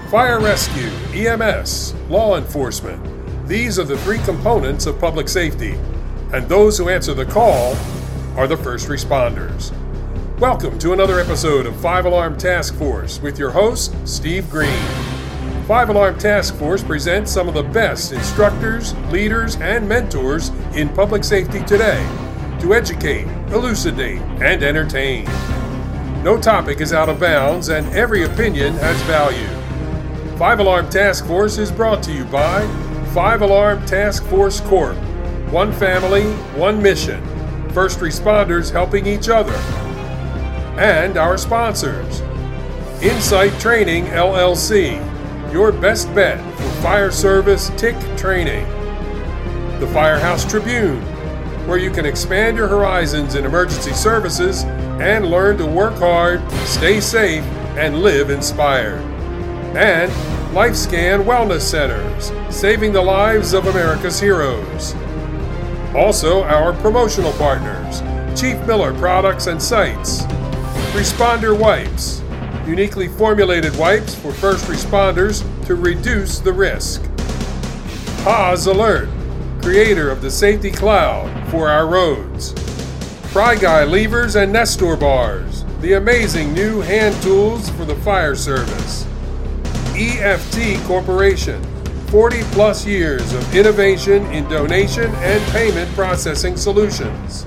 Fire rescue, EMS, law enforcement. These are the three components of public safety, and those who answer the call are the first responders. Welcome to another episode of 5 Alarm Task Force with your host, Steve Green. 5 Alarm Task Force presents some of the best instructors, leaders, and mentors in public safety today to educate, elucidate, and entertain. No topic is out of bounds, and every opinion has value. 5 Alarm Task Force is brought to you by 5 Alarm Task Force Corp. One family, one mission. First responders helping each other. And our sponsors. Insight Training, LLC. Your best bet for fire service TIC training. The Firehouse Tribune, where you can expand your horizons in emergency services and learn to work hard, stay safe, and live inspired. And LifeScan Wellness Centers, saving the lives of America's heroes. Also, our promotional partners, Chief Miller Products and Sites, Responder Wipes, uniquely formulated wipes for first responders to reduce the risk. Pause Alert, creator of the Safety Cloud for our roads. Pry Guy Levers and Nestor Bars, the amazing new hand tools for the fire service. EFT Corporation, 40 plus years of innovation in donation and payment processing solutions.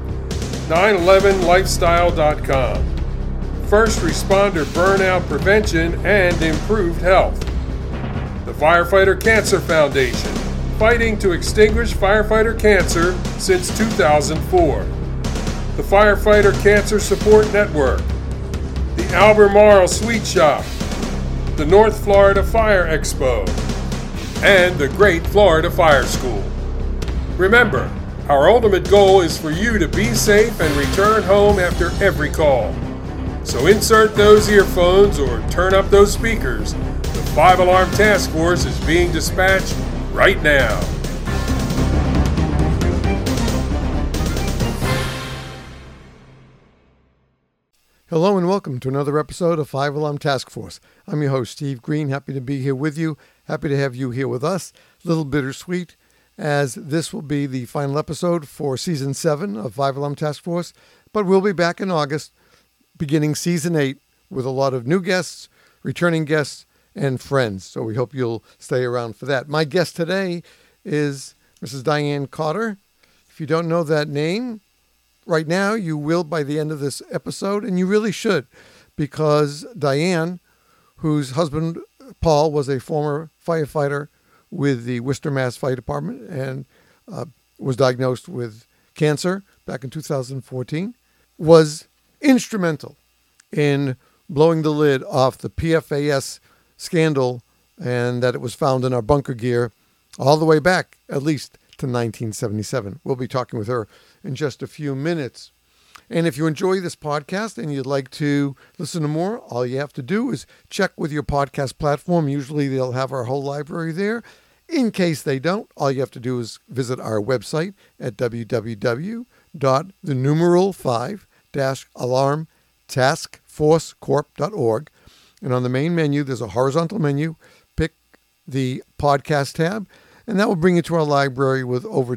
911lifestyle.com, first responder burnout prevention and improved health. The Firefighter Cancer Foundation, fighting to extinguish firefighter cancer since 2004. The Firefighter Cancer Support Network. The Albemarle Sweet Shop. The North Florida Fire Expo. And the Great Florida Fire School. Remember, our ultimate goal is for you to be safe and return home after every call. So insert those earphones or turn up those speakers. The 5 Alarm Task Force is being dispatched right now. Hello and welcome to another episode of 5 Alarm Task Force. I'm your host, Steve Green. Happy to be here with you. Happy to have you here with us. A little bittersweet, as this will be the final episode for Season 7 of 5 Alarm Task Force. But we'll be back in August, beginning Season 8, with a lot of new guests, returning guests, and friends. So we hope you'll stay around for that. My guest today is Mrs. Diane Cotter. If you don't know that name, right now you will by the end of this episode, and you really should, because Diane, whose husband Paul was a former firefighter with the Worcester, Mass. Fire Department and was diagnosed with cancer back in 2014, was instrumental in blowing the lid off the PFAS scandal, and that it was found in our bunker gear all the way back, at least, to 1977. We'll be talking with her in just a few minutes. And if you enjoy this podcast and you'd like to listen to more, all you have to do is check with your podcast platform. Usually they'll have our whole library there. In case they don't, all you have to do is visit our website at www.5-alarmtaskforcecorp.org. And on the main menu, there's a horizontal menu. Pick the podcast tab, and that will bring you to our library with over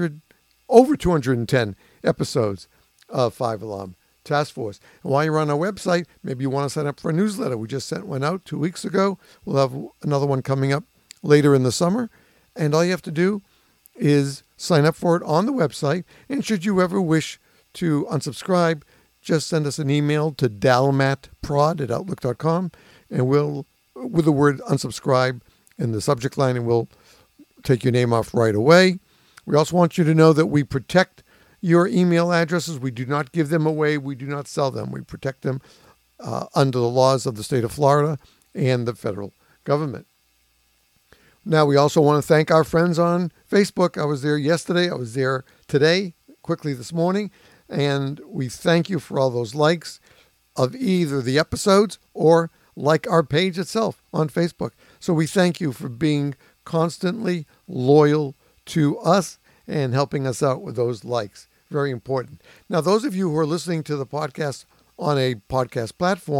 210 episodes of 5 Alarm Task Force. And while you're on our website, maybe you want to sign up for a newsletter. We just sent one out 2 weeks ago. We'll have another one coming up later in the summer. And all you have to do is sign up for it on the website. And should you ever wish to unsubscribe, just send us an email to dalmatprod@outlook.com, and we'll, with the word unsubscribe in the subject line, and we'll take your name off right away. We also want you to know that we protect your email addresses. We do not give them away. We do not sell them. We protect them under the laws of the state of Florida and the federal government. Now, we also want to thank our friends on Facebook. I was there yesterday. I was there today, quickly this morning. And we thank you for all those likes of either the episodes or like our page itself on Facebook. So we thank you for being constantly loyal to us and helping us out with those likes. Very important. Now, those of you who are listening to the podcast on a podcast platform,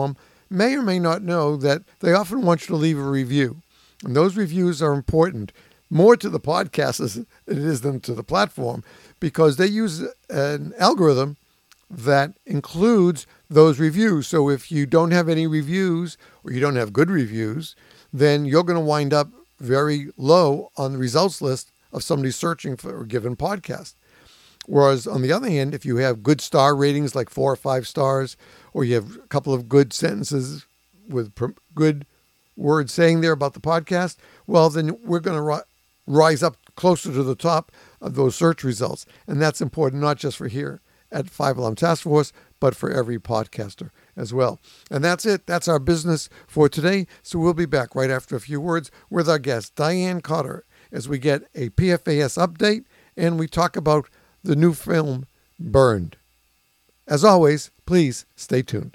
may or may not know that they often want you to leave a review. And those reviews are important, more to the podcast as it is than to the platform, because they use an algorithm that includes those reviews. So if you don't have any reviews or you don't have good reviews, then you're going to wind up very low on the results list of somebody searching for a given podcast. Whereas on the other hand, if you have good star ratings like 4 or 5 stars, or you have a couple of good sentences with good words saying there about the podcast, well, then we're going to rise up closer to the top of those search results. And that's important, not just for here at 5 Alarm Task Force, but for every podcaster as well. And that's it. That's our business for today. So we'll be back right after a few words with our guest, Diane Cotter, as we get a PFAS update and we talk about the new film, Burned. As always, please stay tuned.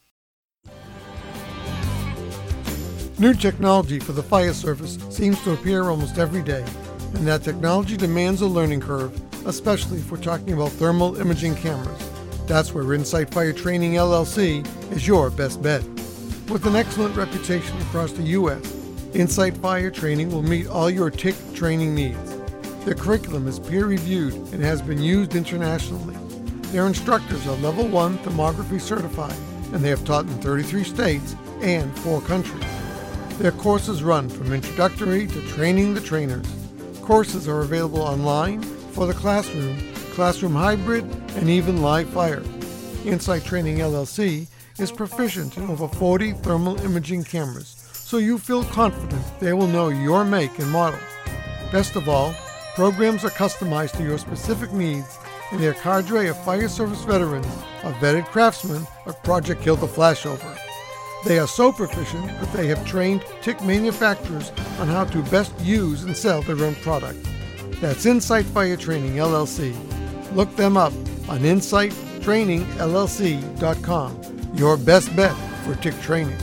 New technology for the fire service seems to appear almost every day, and that technology demands a learning curve, especially if we're talking about thermal imaging cameras. That's where Insight Fire Training LLC is your best bet. With an excellent reputation across the U.S., Insight Fire Training will meet all your TIC training needs. Their curriculum is peer-reviewed and has been used internationally. Their instructors are Level 1 thermography certified, and they have taught in 33 states and 4 countries. Their courses run from introductory to training the trainers. Courses are available online, for the classroom hybrid, and even live fire. Insight Training LLC is proficient in over 40 thermal imaging cameras, so you feel confident they will know your make and model. Best of all, programs are customized to your specific needs, and their cadre of fire service veterans are vetted craftsmen of Project Kill the Flashover. They are so proficient that they have trained TIC manufacturers on how to best use and sell their own product. That's Insight Fire Training LLC. Look them up on insighttrainingllc.com. Your best bet for TIC training.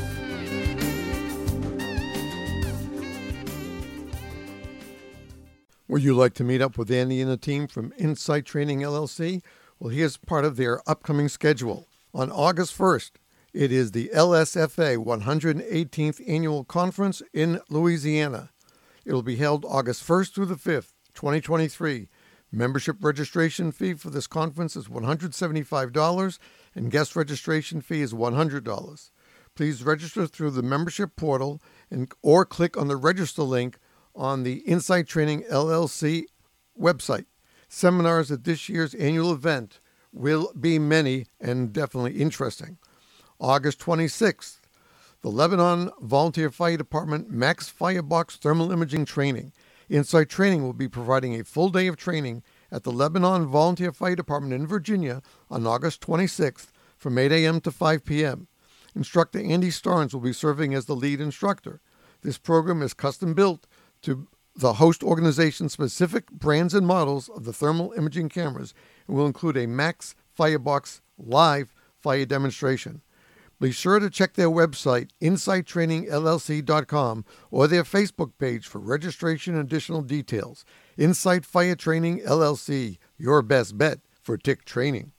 Would you like to meet up with Andy and the team from Insight Training LLC? Well, here's part of their upcoming schedule. On August 1st, it is the LSFA 118th Annual Conference in Louisiana. It will be held August 1st through the 5th, 2023. Membership registration fee for this conference is $175, and guest registration fee is $100. Please register through the membership portal or click on the register link on the Insight Training LLC website. Seminars at this year's annual event will be many and definitely interesting. August 26th, the Lebanon Volunteer Fire Department Max Firebox Thermal Imaging Training. Insight Training will be providing a full day of training at the Lebanon Volunteer Fire Department in Virginia on August 26th from 8 a.m. to 5 p.m. Instructor Andy Starnes will be serving as the lead instructor. This program is custom built to the host organization's specific brands and models of the thermal imaging cameras and will include a Max Firebox live fire demonstration. Be sure to check their website, insighttrainingllc.com, or their Facebook page for registration and additional details. Insight Fire Training LLC, your best bet for TIC training.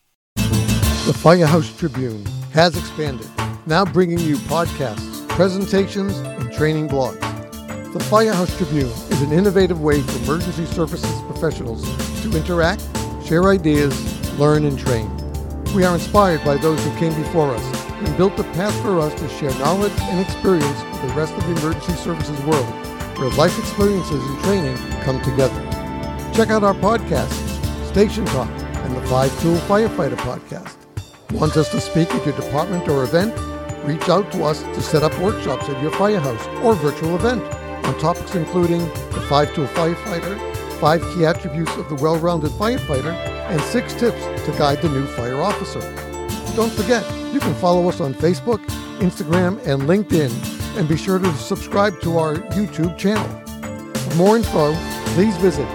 The Firehouse Tribune has expanded, now bringing you podcasts, presentations, and training blogs. The Firehouse Tribune is an innovative way for emergency services professionals to interact, share ideas, learn, and train. We are inspired by those who came before us and built a path for us to share knowledge and experience with the rest of the emergency services world, where life experiences and training come together. Check out our podcasts, Station Talk, and the 5-Tool Firefighter Podcast. Want us to speak at your department or event? Reach out to us to set up workshops at your firehouse or virtual event on topics including the 5-Tool Firefighter, 5 key attributes of the well-rounded firefighter, and 6 tips to guide the new fire officer. Don't forget, you can follow us on Facebook, Instagram, and LinkedIn, and be sure to subscribe to our YouTube channel. For more info, please visit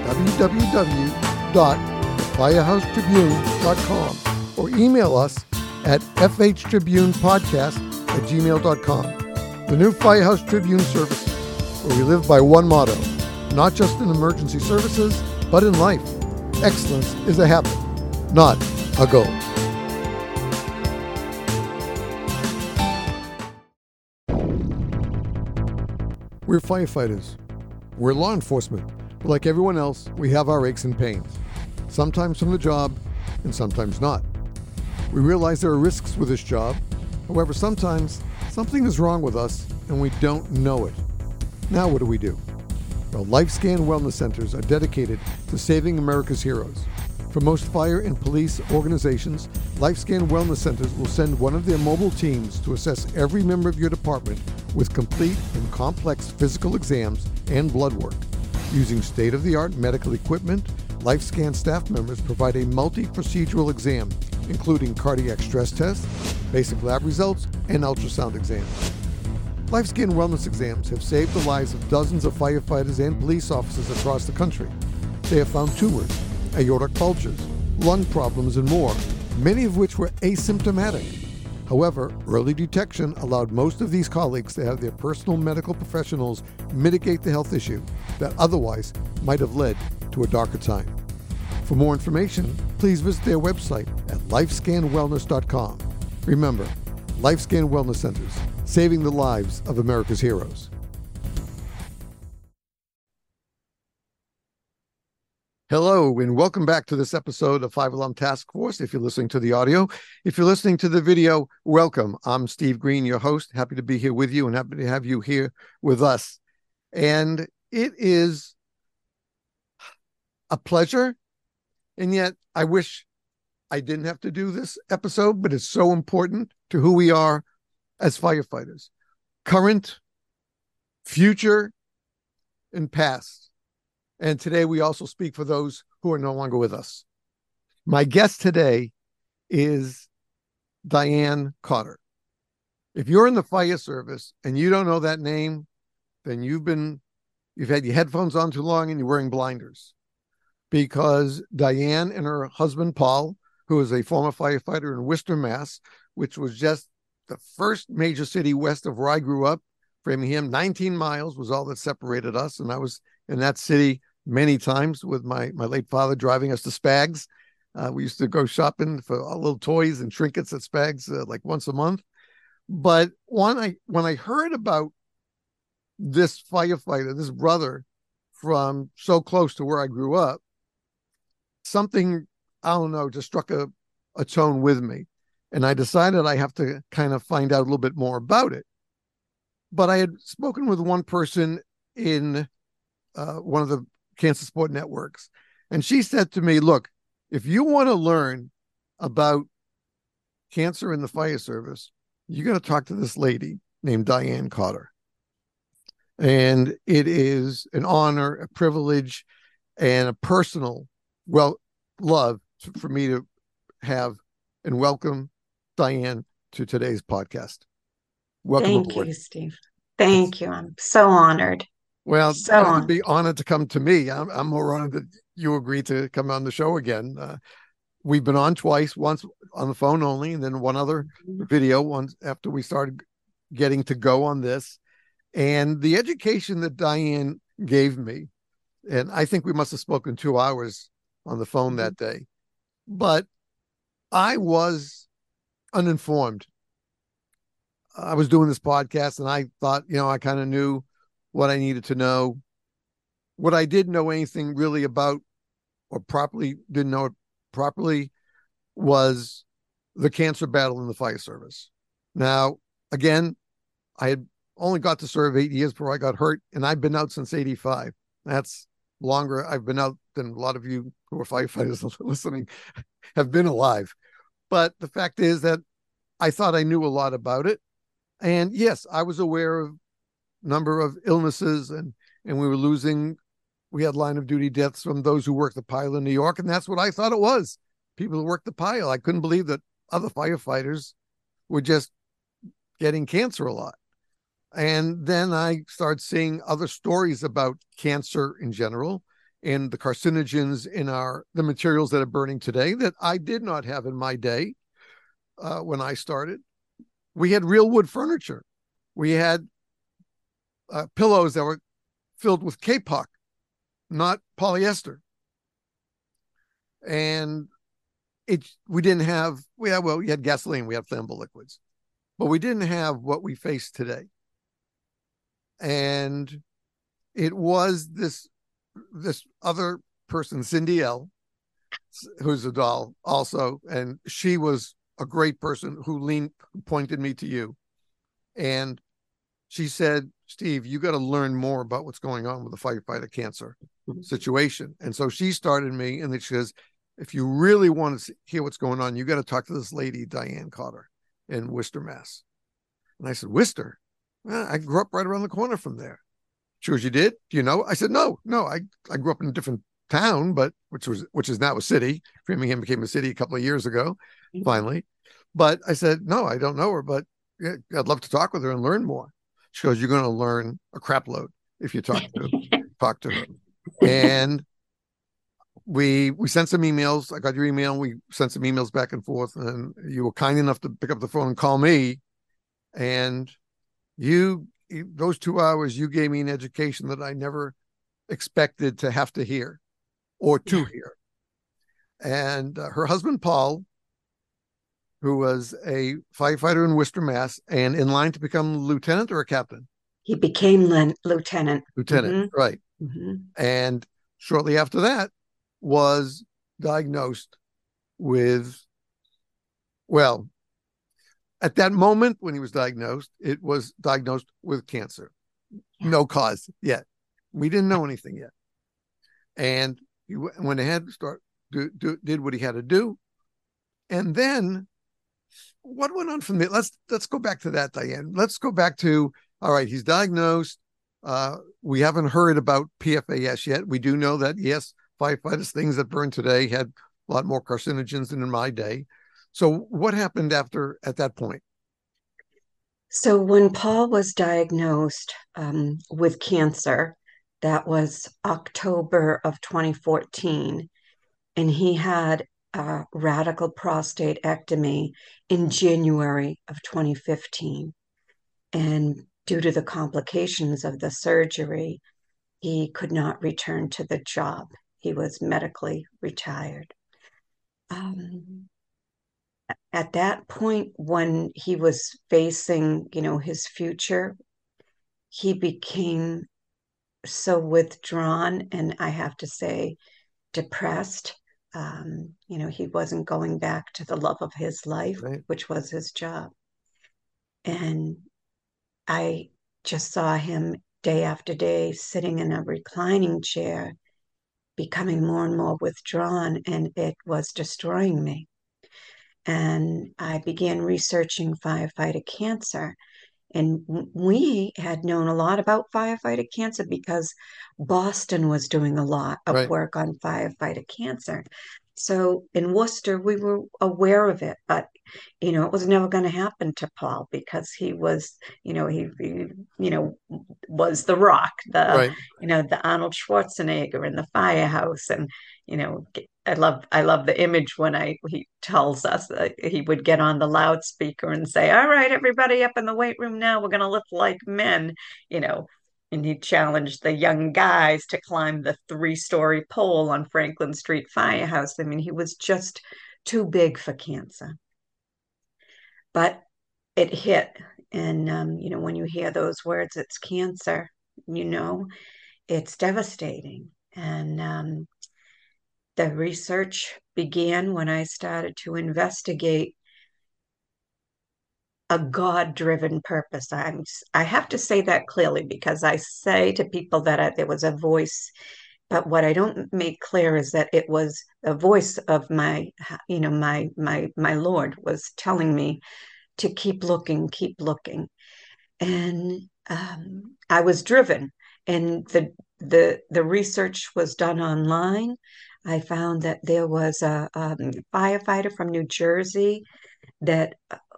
www.thefirehousetribune.com or email us at fhtribunepodcast@gmail.com. The new Firehouse Tribune service, where we live by one motto, not just in emergency services, but in life. Excellence is a habit, not a goal. We're firefighters. We're law enforcement. But like everyone else, we have our aches and pains. Sometimes from the job, and sometimes not. We realize there are risks with this job. However, sometimes something is wrong with us and we don't know it. Now what do? Well, LifeScan Wellness Centers are dedicated to saving America's heroes. For most fire and police organizations, LifeScan Wellness Centers will send one of their mobile teams to assess every member of your department with complete and complex physical exams and blood work. Using state-of-the-art medical equipment, LifeScan staff members provide a multi-procedural exam, including cardiac stress tests, basic lab results, and ultrasound exams. LifeScan wellness exams have saved the lives of dozens of firefighters and police officers across the country. They have found tumors, aortic bulges, lung problems, and more, many of which were asymptomatic. However, early detection allowed most of these colleagues to have their personal medical professionals mitigate the health issue that otherwise might have led to a darker time. For more information, please visit their website at lifescanwellness.com. Remember, LifeScan Wellness Centers, saving the lives of America's heroes. Hello, and welcome back to this episode of 5-Alarm Task Force. If you're listening to the audio, if you're listening to the video, welcome. I'm Steve Green, your host. Happy to be here with you and happy to have you here with us. And it is a pleasure, and yet I wish I didn't have to do this episode, but it's so important to who we are as firefighters. Current, future, and past. And today we also speak for those who are no longer with us. My guest today is Diane Cotter. If you're in the fire service and you don't know that name, then you've had your headphones on too long and you're wearing blinders. Because Diane and her husband, Paul, who is a former firefighter in Worcester, Mass., which was just the first major city west of where I grew up, Framingham, 19 miles was all that separated us. And I was in that city many times with my late father driving us to Spags. We used to go shopping for all little toys and trinkets at Spags like once a month. But when I heard about this firefighter, this brother from so close to where I grew up, something, I don't know, just struck a tone with me. And I decided I have to kind of find out a little bit more about it. But I had spoken with one person in one of the cancer support networks. And she said to me, look, if you want to learn about cancer in the fire service, you're going to talk to this lady named Diane Cotter. And it is an honor, a privilege, and a personal love for me to have and welcome Diane to today's podcast. Welcome aboard. Thank you, Steve. Thank you. I'm so honored. Well, so I would be honored to come to me. I'm more honored that you agreed to come on the show again. We've been on twice, once on the phone only, and then one other video once after we started getting to go on this. And the education that Diane gave me, and I think we must have spoken 2 hours on the phone that day, but I was uninformed. I was doing this podcast and I thought, I kind of knew what I needed to know. What I didn't know anything really about or didn't know it properly was the cancer battle in the fire service. Now, again, I had only got to serve 8 years before I got hurt, and I've been out since 85. That's longer I've been out than a lot of you who are firefighters listening have been alive. But the fact is that I thought I knew a lot about it. And yes, I was aware of number of illnesses and we had line of duty deaths from those who worked the pile in New York. And that's what I thought it was. People who worked the pile. I couldn't believe that other firefighters were just getting cancer a lot. And then I started seeing other stories about cancer in general and the carcinogens in the materials that are burning today that I did not have in my day when I started. We had real wood furniture. We had pillows that were filled with kapok, not polyester. And we had gasoline, we had flammable liquids, but we didn't have what we face today. And it was this other person, Cindy L, who's a doll also, and she was a great person who pointed me to you. And she said, Steve, you got to learn more about what's going on with the firefighter cancer situation. And so she started me, and then she says, if you really want to hear what's going on, you got to talk to this lady, Diane Cotter, in Worcester, Mass. And I said, Worcester? Well, I grew up right around the corner from there. She goes, you did? Do you know? I said, no, I grew up in a different town, but which is now a city. Framingham became a city a couple of years ago, finally. But I said, no, I don't know her, but yeah, I'd love to talk with her and learn more. She goes, you're going to learn a crap load if you talk to her. And we sent some emails. I got your email. We sent some emails back and forth, and you were kind enough to pick up the phone and call me. And those 2 hours, you gave me an education that I never expected to have to hear or to hear. And her husband, Paul, who was a firefighter in Worcester, Mass, and in line to become lieutenant or a captain? He became lieutenant. Lieutenant, right. And shortly after that was diagnosed with, well, at that moment when he was diagnosed, it was diagnosed with cancer. No cause yet. We didn't know anything yet. And he went ahead, did what he had to do. And then what went on from there? Let's go back to that, Diane. Let's go back to, all right, he's diagnosed. We haven't heard about PFAS yet. We do know that, yes, firefighters, things that burn today had a lot more carcinogens than in my day. So what happened at that point? So when Paul was diagnosed with cancer, that was October of 2014, and he had a radical prostatectomy in January of 2015. And due to the complications of the surgery, he could not return to the job. He was medically retired. At that point, when he was facing, his future, he became so withdrawn and, I have to say, depressed. He wasn't going back to the love of his life, right, which was his job. And I just saw him day after day sitting in a reclining chair, becoming more and more withdrawn, and it was destroying me. And I began researching firefighter cancer. And we had known a lot about firefighter cancer because Boston was doing a lot of work on firefighter cancer. So in Worcester, we were aware of it, but it was never going to happen to Paul because he was, he was the Rock, the Arnold Schwarzenegger in the firehouse, and I love the image when he tells us that he would get on the loudspeaker and say, "All right, everybody up in the weight room now, we're going to lift like men," and he challenged the young guys to climb the 3-story pole on Franklin Street Firehouse. I mean, he was just too big for cancer. But it hit. And, when you hear those words, it's cancer, it's devastating. And the research began when I started to investigate a God-driven purpose. I have to say that clearly because I say to people that there was a voice, but what I don't make clear is that it was a voice of my Lord was telling me to keep looking. And I was driven, and the research was done online. I found that there was a firefighter from New Jersey that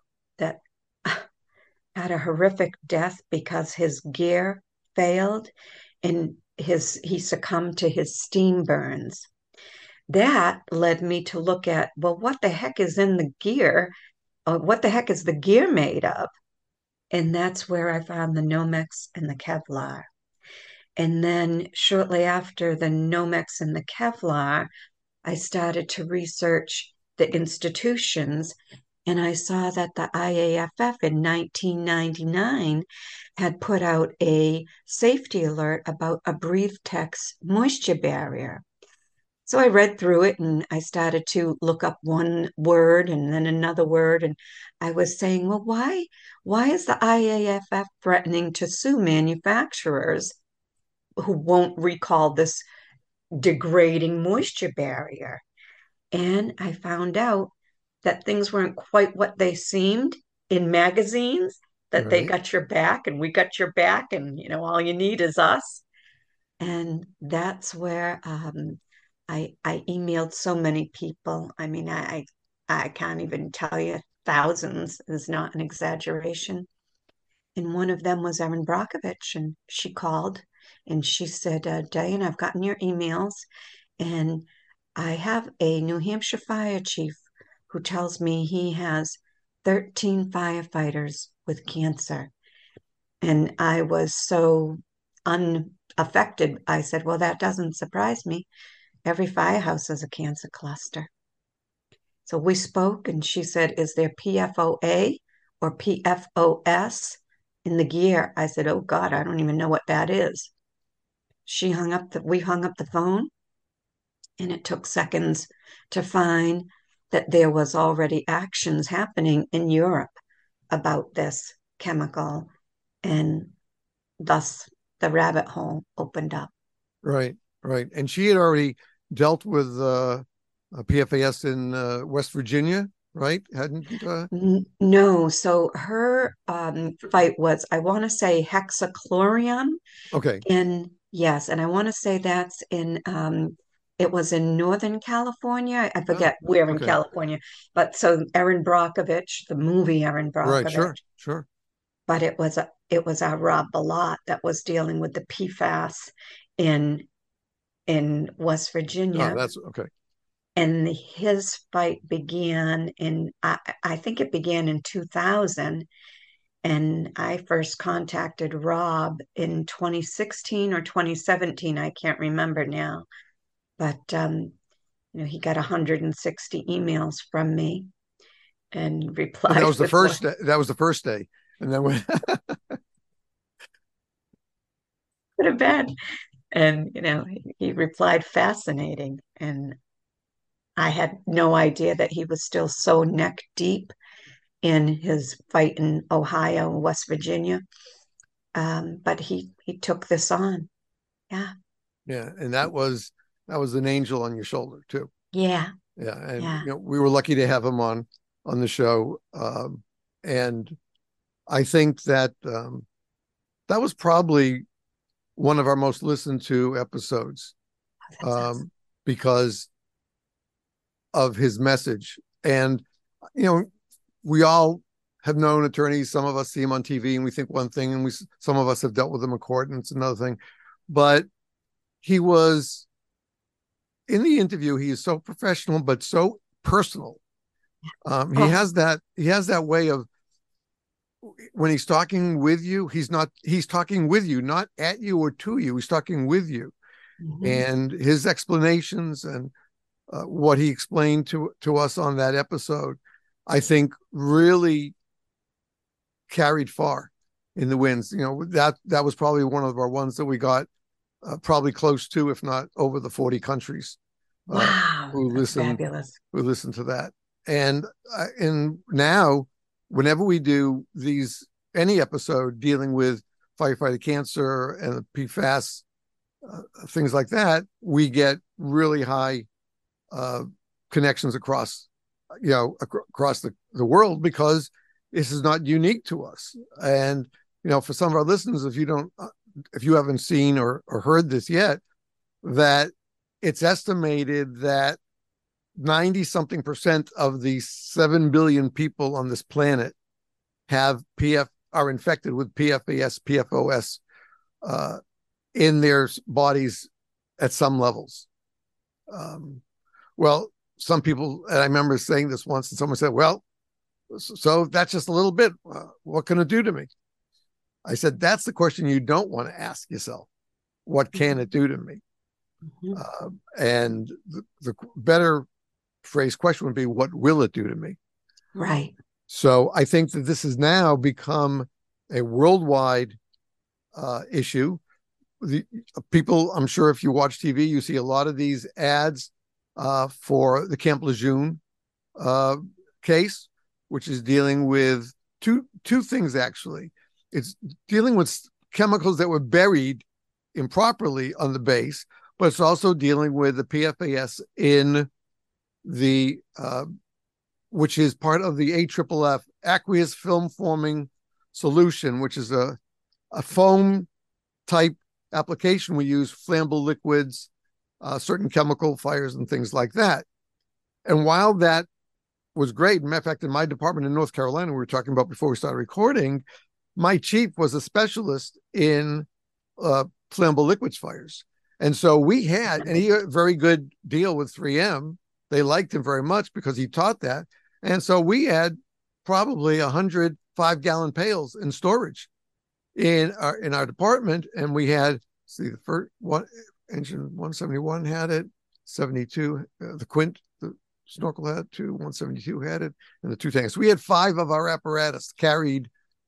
had a horrific death because his gear failed and he succumbed to his steam burns. That led me to look at, well, what the heck is in the gear? What the heck is the gear made of? And that's where I found the Nomex and the Kevlar. And then shortly after the Nomex and the Kevlar, I started to research the institutions and I saw that the IAFF in 1999 had put out a safety alert about a BreatheTex moisture barrier. So I read through it and I started to look up one word and then another word. And I was saying, well, why is the IAFF threatening to sue manufacturers who won't recall this degrading moisture barrier? And I found out that things weren't quite what they seemed in magazines, that they Right. got your back and we got your back, and all you need is us. And that's where I emailed so many people. I mean, I can't even tell you, thousands is not an exaggeration. And one of them was Erin Brockovich, and she called and she said, Diane, I've gotten your emails, and I have a New Hampshire fire chief who tells me he has 13 firefighters with cancer. And I was so unaffected. I said, well, that doesn't surprise me. Every firehouse is a cancer cluster. So we spoke, and she said, is there PFOA or PFOS in the gear? I said, oh God, I don't even know what that is. We hung up the phone, and it took seconds to find that there was already actions happening in Europe about this chemical, and thus the rabbit hole opened up. Right. Right. And she had already dealt with PFAS in West Virginia, right? Hadn't No, so her fight was, I want to say, hexachlorium. okay. And yes, and I want to say that's in it was in Northern California. I Oh, forget where in okay. California, but so Erin Brockovich, the movie Erin Right. Brockovich, Sure. Sure. but it was our Rob Balot that was dealing with the PFAS in West Oh, Virginia. that's okay. And his fight began I think it began in 2000. And I first contacted Rob in 2016 or 2017. I can't remember now. But he got 160 emails from me and And that replied was the with what first day. That was the first day. And then when could have been. And he replied, fascinating. And I had no idea that he was still so neck deep in his fight in Ohio and West Virginia. But he took this on. Yeah. yeah, and that was an angel on your shoulder too. Yeah. Yeah, and Yeah. we were lucky to have him on the show, and I think that that was probably one of our most listened to episodes, That's awesome. because of his message. And you know, we all have known attorneys. Some of us see him on TV and we think one thing, and some of us have dealt with him in court and it's another thing. But he was in the interview. He is so professional, but so personal. He Oh, has that way of, when he's talking with you, he's talking with you, not at you or to you. He's talking with you, mhm. and his explanations and what he explained to us on that episode, I think really carried far in the winds. That was probably one of our ones that we got probably close to, if not over the 40 countries uh, Wow, who that's listened fabulous. to that. And now, whenever we do any episode dealing with firefighter cancer and PFAS, things like that, we get really high connections across across the world, because this is not unique to us. And for some of our listeners, if you haven't seen or heard this yet, that it's estimated that 90 something percent of the 7 billion people on this planet are infected with PFAS, PFOS in their bodies at some levels. Well, some people, and I remember saying this once, and someone said, well, so that's just a little bit. What can it do to me? I said, that's the question you don't want to ask yourself. What can it do to me? Mhm. And the better phrase question would be, what will it do to me? Right. So I think that this has now become a worldwide issue. The people, I'm sure if you watch TV, you see a lot of these ads for the Camp Lejeune case, which is dealing with two things actually. It's dealing with chemicals that were buried improperly on the base, but it's also dealing with the PFAS in the which is part of the AFFF aqueous film forming solution, which is a foam type application. We use flammable liquids, certain chemical fires, and things like that. And while that was great, matter of fact, in my department in North Carolina, we were talking about before we started recording, my chief was a specialist in flammable liquids fires. And so we had, and he had a very good deal with 3M. They liked him very much because he taught that. And so we had probably 100 5-gallon pails in storage in our department. And we had, see, the first one, engine 171 had it, 72, the Quint, the snorkel had two, 172 had it, and the two tanks. We had 5 of our apparatus carried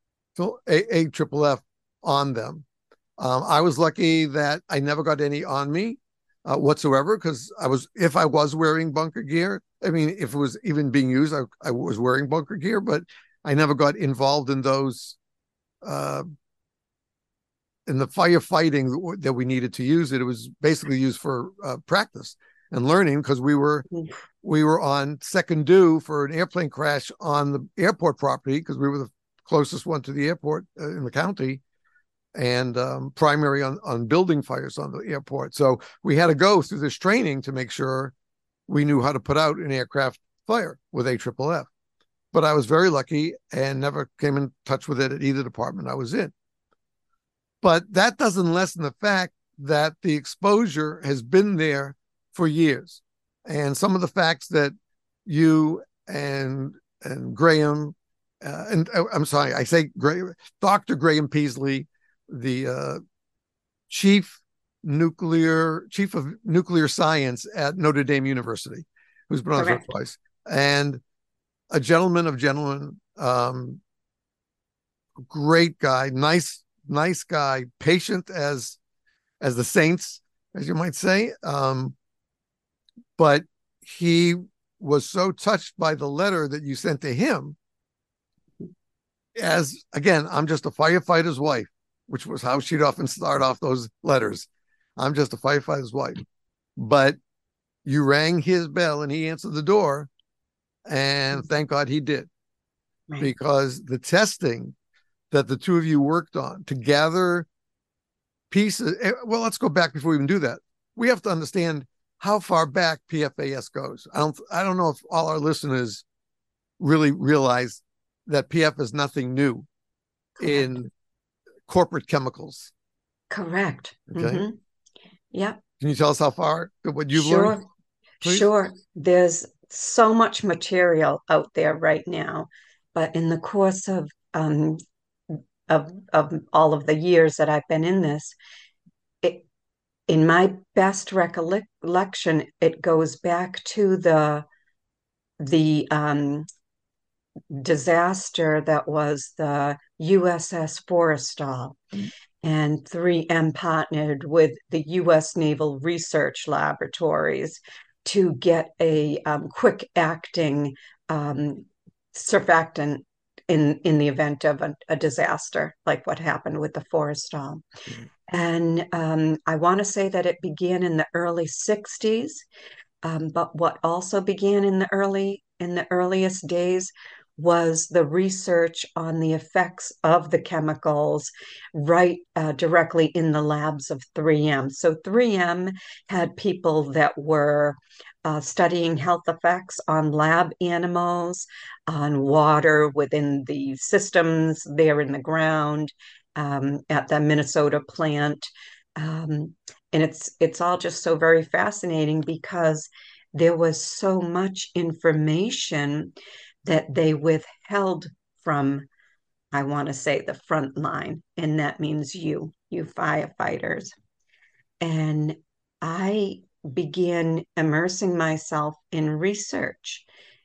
AFFF on them. I was lucky that I never got any on me whatsoever, because if I was wearing bunker gear, I mean, if it was even being used, I was wearing bunker gear, but I never got involved in those, in the firefighting that we needed to use it. It was basically used for practice and learning, because we were on second due for an airplane crash on the airport property, because we were the closest one to the airport in the county, and primary on building fires on the airport. So we had to go through this training to make sure we knew how to put out an aircraft fire with AFFF. But I was very lucky and never came in touch with it at either department I was in. But that doesn't lessen the fact that the exposure has been there for years. And some of the facts that you and Graham, I'm sorry, I say Dr. Graham Peasley, the chief of nuclear science at Notre Dame University, who's been on the show twice, and a gentleman of gentlemen, great guy, nice guy, patient as the saints, as you might say. But he was so touched by the letter that you sent to him, as, again, I'm just a firefighter's wife, which was how she'd often start off those letters. I'm just a firefighter's wife. But you rang his bell and he answered the door, and thank God he did. Right. Because the testing that the two of you worked on to gather pieces, well, let's go back before we even do that. We have to understand how far back PFAS goes. I don't know if all our listeners really realize that PF is nothing new. Correct. In corporate chemicals. Correct. Okay. Mm-hmm. Yep. Can you tell us how far, what you've learned? Please? Sure. There's so much material out there right now, but in the course of all of the years that I've been in this, in my best recollection, it goes back to the disaster that was the USS Forrestal. Mm-hmm. And 3M partnered with the U.S. Naval Research Laboratories to get a quick-acting surfactant in the event of a disaster, like what happened with the Forrestal. Mm-hmm. And I want to say that it began in the early 60s, but what also began in the earliest days was the research on the effects of the chemicals right directly in the labs of 3M. So 3M had people that were studying health effects on lab animals, on water within the systems there in the ground, at the Minnesota plant. And it's all just so very fascinating, because there was so much information that they withheld from, I want to say, the front line, and that means you firefighters. And I began immersing myself in research,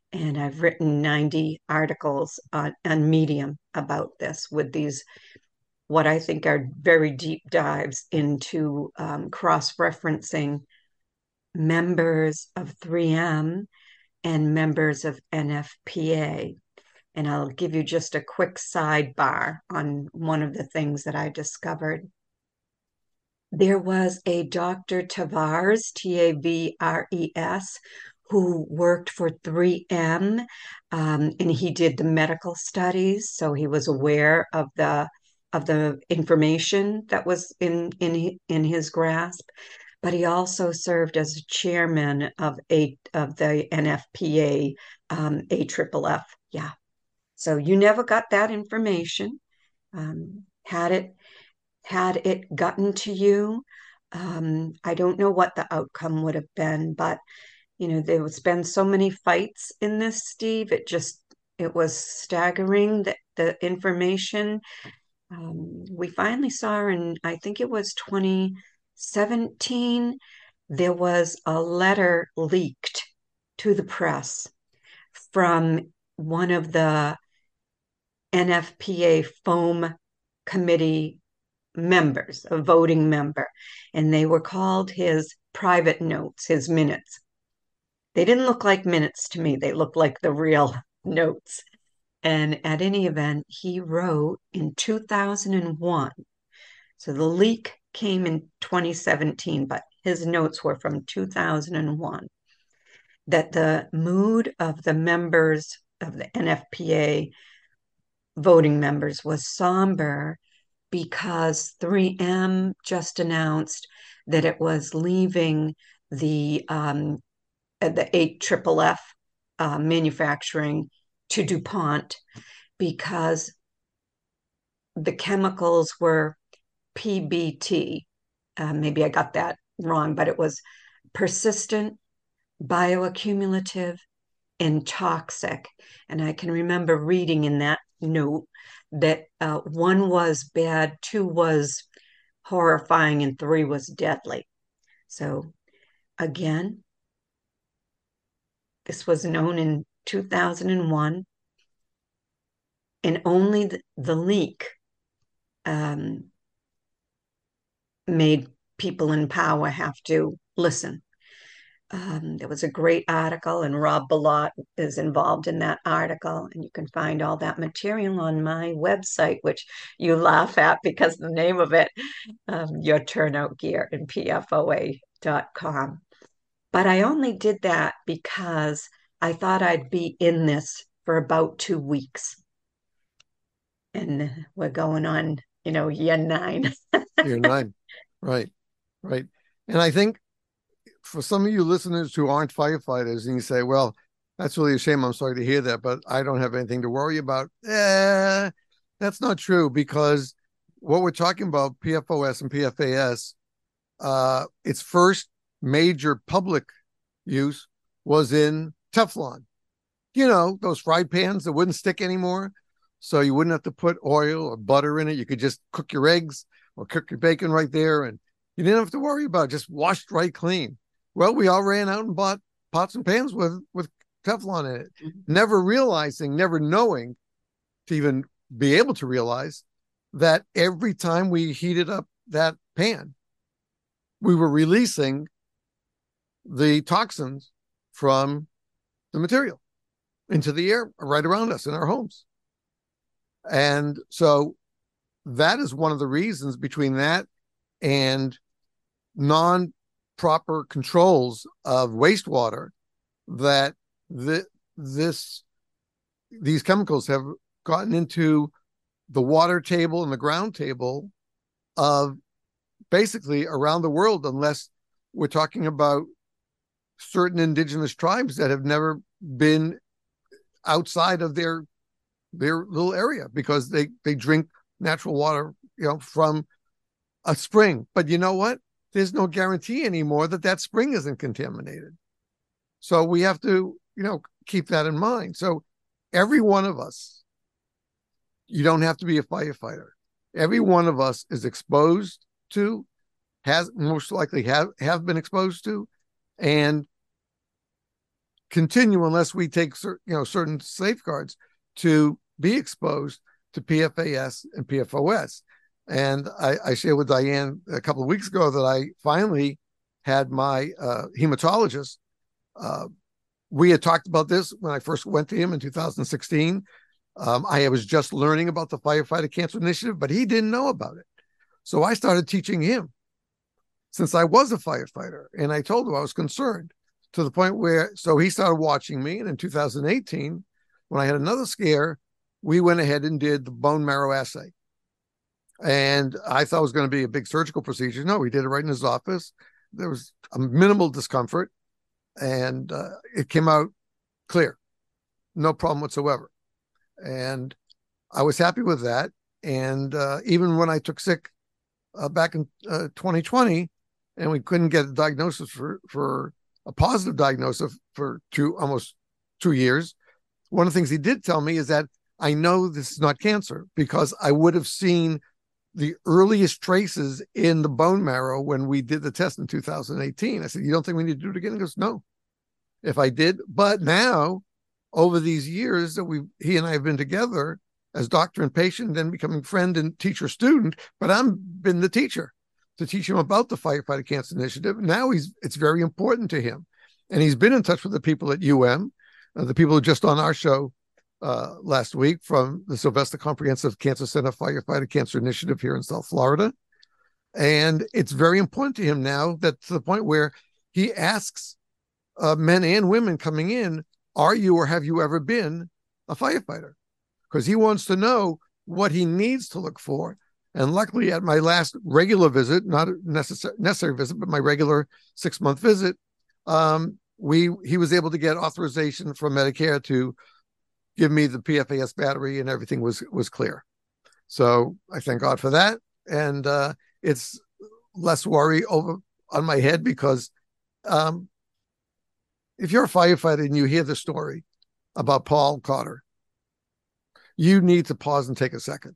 And I've written 90 articles on Medium about this with these, what I think are very deep dives into cross-referencing members of 3M and members of NFPA. And I'll give you just a quick sidebar on one of the things that I discovered. There was a Dr. Tavares, Tavres, who worked for 3M, and he did the medical studies, so he was aware of the information that was in his grasp. But he also served as chairman of the NFPA, AFFF. Yeah. So you never got that information. Had it gotten to you, I don't know what the outcome would have been, but there was been so many fights in this, Steve. It was staggering that the information. We finally saw in, I think it was 2017, there was a letter leaked to the press from one of the NFPA foam committee members, a voting member, and they were called his private notes, his minutes. They didn't look like minutes to me. They looked like the real notes. And at any event, he wrote in 2001. So the leak came in 2017, but his notes were from 2001, that the mood of the members of the NFPA voting members was somber because 3M just announced that it was leaving the AFFF manufacturing to DuPont because the chemicals were PBT. Maybe I got that wrong, but it was persistent, bioaccumulative, and toxic. And I can remember reading in that note that one was bad, two was horrifying, and three was deadly. So again, this was known in 2001, and only the leak made people in power have to listen. There was a great article, and Rob Bilott is involved in that article, and you can find all that material on my website, which you laugh at because the name of it, Your Turnout Gear in PFOA.com. But I only did that because I thought I'd be in this for about 2 weeks. And we're going on, year 9. Year 9. Right. And I think for some of you listeners who aren't firefighters, and you say, well, that's really a shame. I'm sorry to hear that, but I don't have anything to worry about. That's not true, because what we're talking about, PFOS and PFAS, its first major public use was in Teflon. Those fried pans that wouldn't stick anymore. So you wouldn't have to put oil or butter in it. You could just cook your eggs or cook your bacon right there, and you didn't have to worry about it, just washed right clean. Well, we all ran out and bought pots and pans with Teflon in it, never realizing, never knowing to even be able to realize that every time we heated up that pan, we were releasing the toxins from the material into the air right around us in our homes. And so that is one of the reasons, between that and non-proper controls of wastewater, that these chemicals have gotten into the water table and the ground table of basically around the world, unless we're talking about certain indigenous tribes that have never been outside of their little area, because they drink natural water, from a spring. But you know what? There's no guarantee anymore that spring isn't contaminated. So we have to, keep that in mind. So every one of us, you don't have to be a firefighter. Every one of us is exposed to, has most likely have been exposed to, and continue unless we take certain safeguards to be exposed to PFAS and PFOS. And I shared with Diane a couple of weeks ago that I finally had my hematologist. We had talked about this when I first went to him in 2016. I was just learning about the Firefighter Cancer Initiative, but he didn't know about it. So I started teaching him since I was a firefighter. And I told him I was concerned to the point where, so he started watching me. And in 2018, when I had another scare, we went ahead and did the bone marrow assay. And I thought it was going to be a big surgical procedure. No, we did it right in his office. There was a minimal discomfort, and it came out clear, no problem whatsoever. And I was happy with that. And even when I took sick back in 2020, and we couldn't get a diagnosis for a positive diagnosis for almost 2 years, one of the things he did tell me is that I know this is not cancer because I would have seen the earliest traces in the bone marrow when we did the test in 2018. I said, you don't think we need to do it again? He goes, no. If I did, but now over these years that he and I have been together as doctor and patient, then becoming friend and teacher student, but I've been the teacher to teach him about the Firefighter Cancer Initiative. Now it's very important to him. And he's been in touch with the people at the people who just on our show last week from the Sylvester Comprehensive Cancer Center Firefighter Cancer Initiative here in South Florida. And it's very important to him now that to the point where he asks men and women coming in, are you or have you ever been a firefighter? Because he wants to know what he needs to look for. And luckily at my last regular visit, not a necessary visit, but my regular 6-month visit, he was able to get authorization from Medicare to give me the PFAS battery, and everything was clear. So I thank God for that. And it's less worry over on my head because if you're a firefighter and you hear the story about Paul Carter, you need to pause and take a second.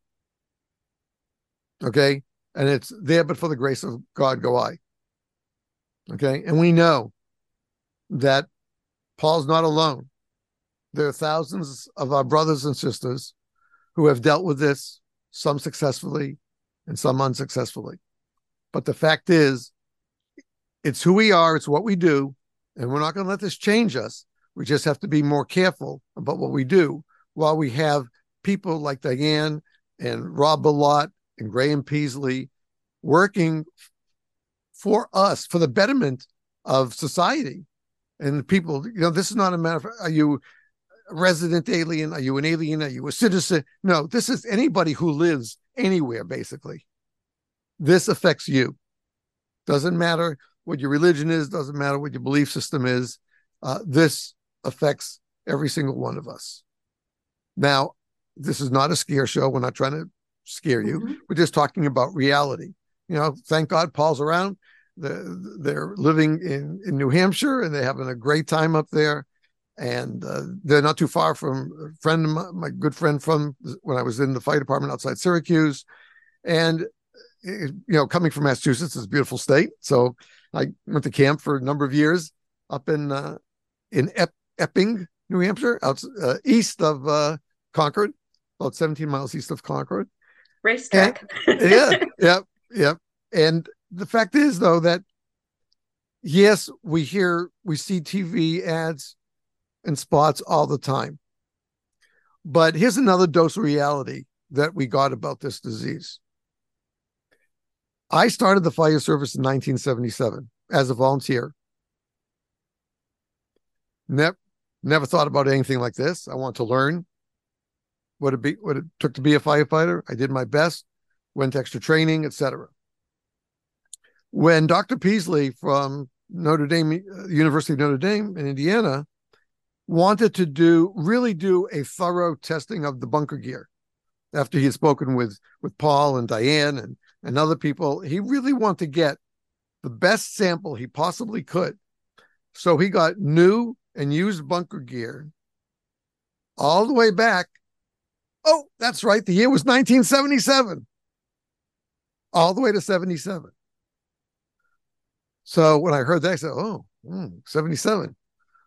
Okay? And it's there, but for the grace of God go I. Okay? And we know that Paul's not alone. There are thousands of our brothers and sisters who have dealt with this, some successfully and some unsuccessfully. But the fact is, it's who we are, it's what we do, and we're not going to let this change us. We just have to be more careful about what we do while we have people like Diane and Rob Bilott and Graham Peasley working for us, for the betterment of society. And the people, this is not a matter of, are you a resident alien? Are you an alien? Are you a citizen? No, this is anybody who lives anywhere, basically. This affects you. Doesn't matter what your religion is, doesn't matter what your belief system is. This affects every single one of us. Now, this is not a scare show. We're not trying to scare you. Mm-hmm. We're just talking about reality. Thank God Paul's around. They're living in New Hampshire, and they're having a great time up there. And they're not too far from a friend of my good friend from when I was in the fire department outside Syracuse. And, coming from Massachusetts, it's a beautiful state. So I went to camp for a number of years up in Epping, New Hampshire, east of Concord, about 17 miles east of Concord. Racetrack. Yeah. And the fact is, though, that yes, we see TV ads and spots all the time. But here's another dose of reality that we got about this disease. I started the fire service in 1977 as a volunteer. Never thought about anything like this. I wanted to learn what it took to be a firefighter. I did my best, went to extra training, etc. When Dr. Peasley from University of Notre Dame in Indiana wanted to really do a thorough testing of the bunker gear, after he had spoken with Paul and Diane and other people, he really wanted to get the best sample he possibly could. So he got new and used bunker gear all the way back. Oh, that's right. The year was 1977, all the way to 77. So when I heard that, I said, 77.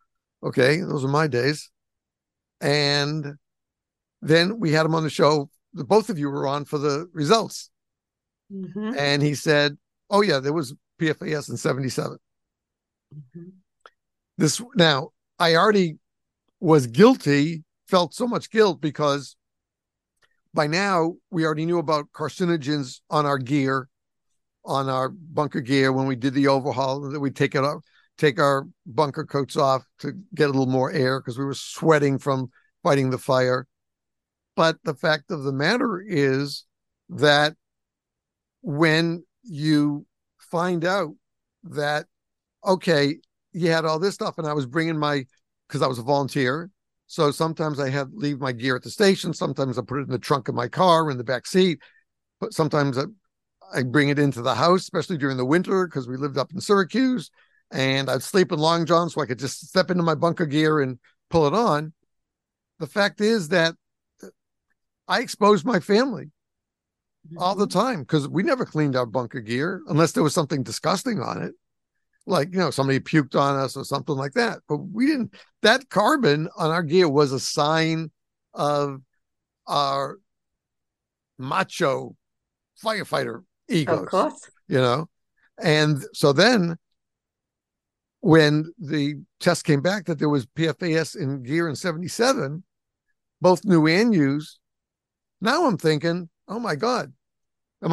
Okay, those are my days. And then we had him on the show. Both of you were on for the results. Mm-hmm. And he said, oh, yeah, there was PFAS in 77. Mm-hmm. This now, I already was guilty, felt so much guilt because by now we already knew about carcinogens on our gear, on our bunker gear when we did the overhaul, that we'd take it off, take our bunker coats off to get a little more air because we were sweating from fighting the fire. But the fact of the matter is that when you find out that, okay, you had all this stuff, and I was bringing because I was a volunteer. So sometimes I had leave my gear at the station. Sometimes I put it in the trunk of my car in the back seat. But sometimes I bring it into the house, especially during the winter, because we lived up in Syracuse, and I'd sleep in long johns so I could just step into my bunker gear and pull it on. The fact is that I exposed my family all the time because we never cleaned our bunker gear unless there was something disgusting on it, like, somebody puked on us or something like that. But we didn't. That carbon on our gear was a sign of our macho firefighter Of egos, course. And so then when the test came back that there was PFAS in gear in 77, both new and used, now I'm thinking, oh my God, am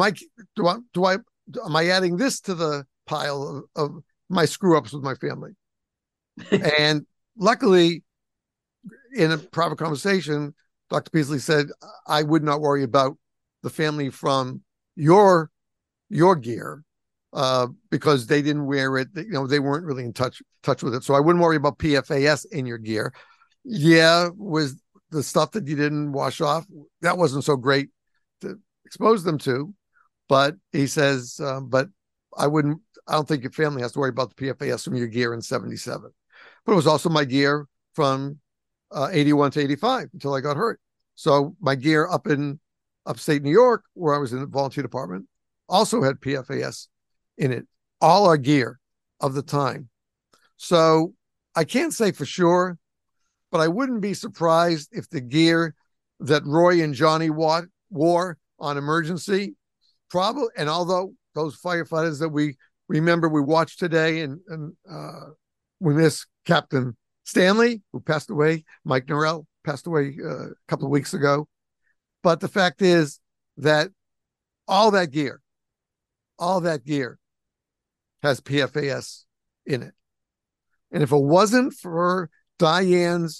I adding this to the pile of my screw ups with my family? And luckily, in a private conversation, Dr. Peasley said, I would not worry about the family from your gear because they didn't wear it. They weren't really in touch with it. So I wouldn't worry about PFAS in your gear. Yeah, was the stuff that you didn't wash off, that wasn't so great to expose them to. But he says, but I don't think your family has to worry about the PFAS from your gear in 77. But it was also my gear from 81 to 85 until I got hurt. So my gear up in upstate New York, where I was in the volunteer department, also had PFAS in it. All our gear of the time. So I can't say for sure, but I wouldn't be surprised if the gear that Roy and Johnny wore on emergency, probably, and although those firefighters that we remember we watched today, and we miss Captain Stanley, who passed away, Mike Norrell passed away a couple of weeks ago. But the fact is that all that gear has PFAS in it. And if it wasn't for Diane's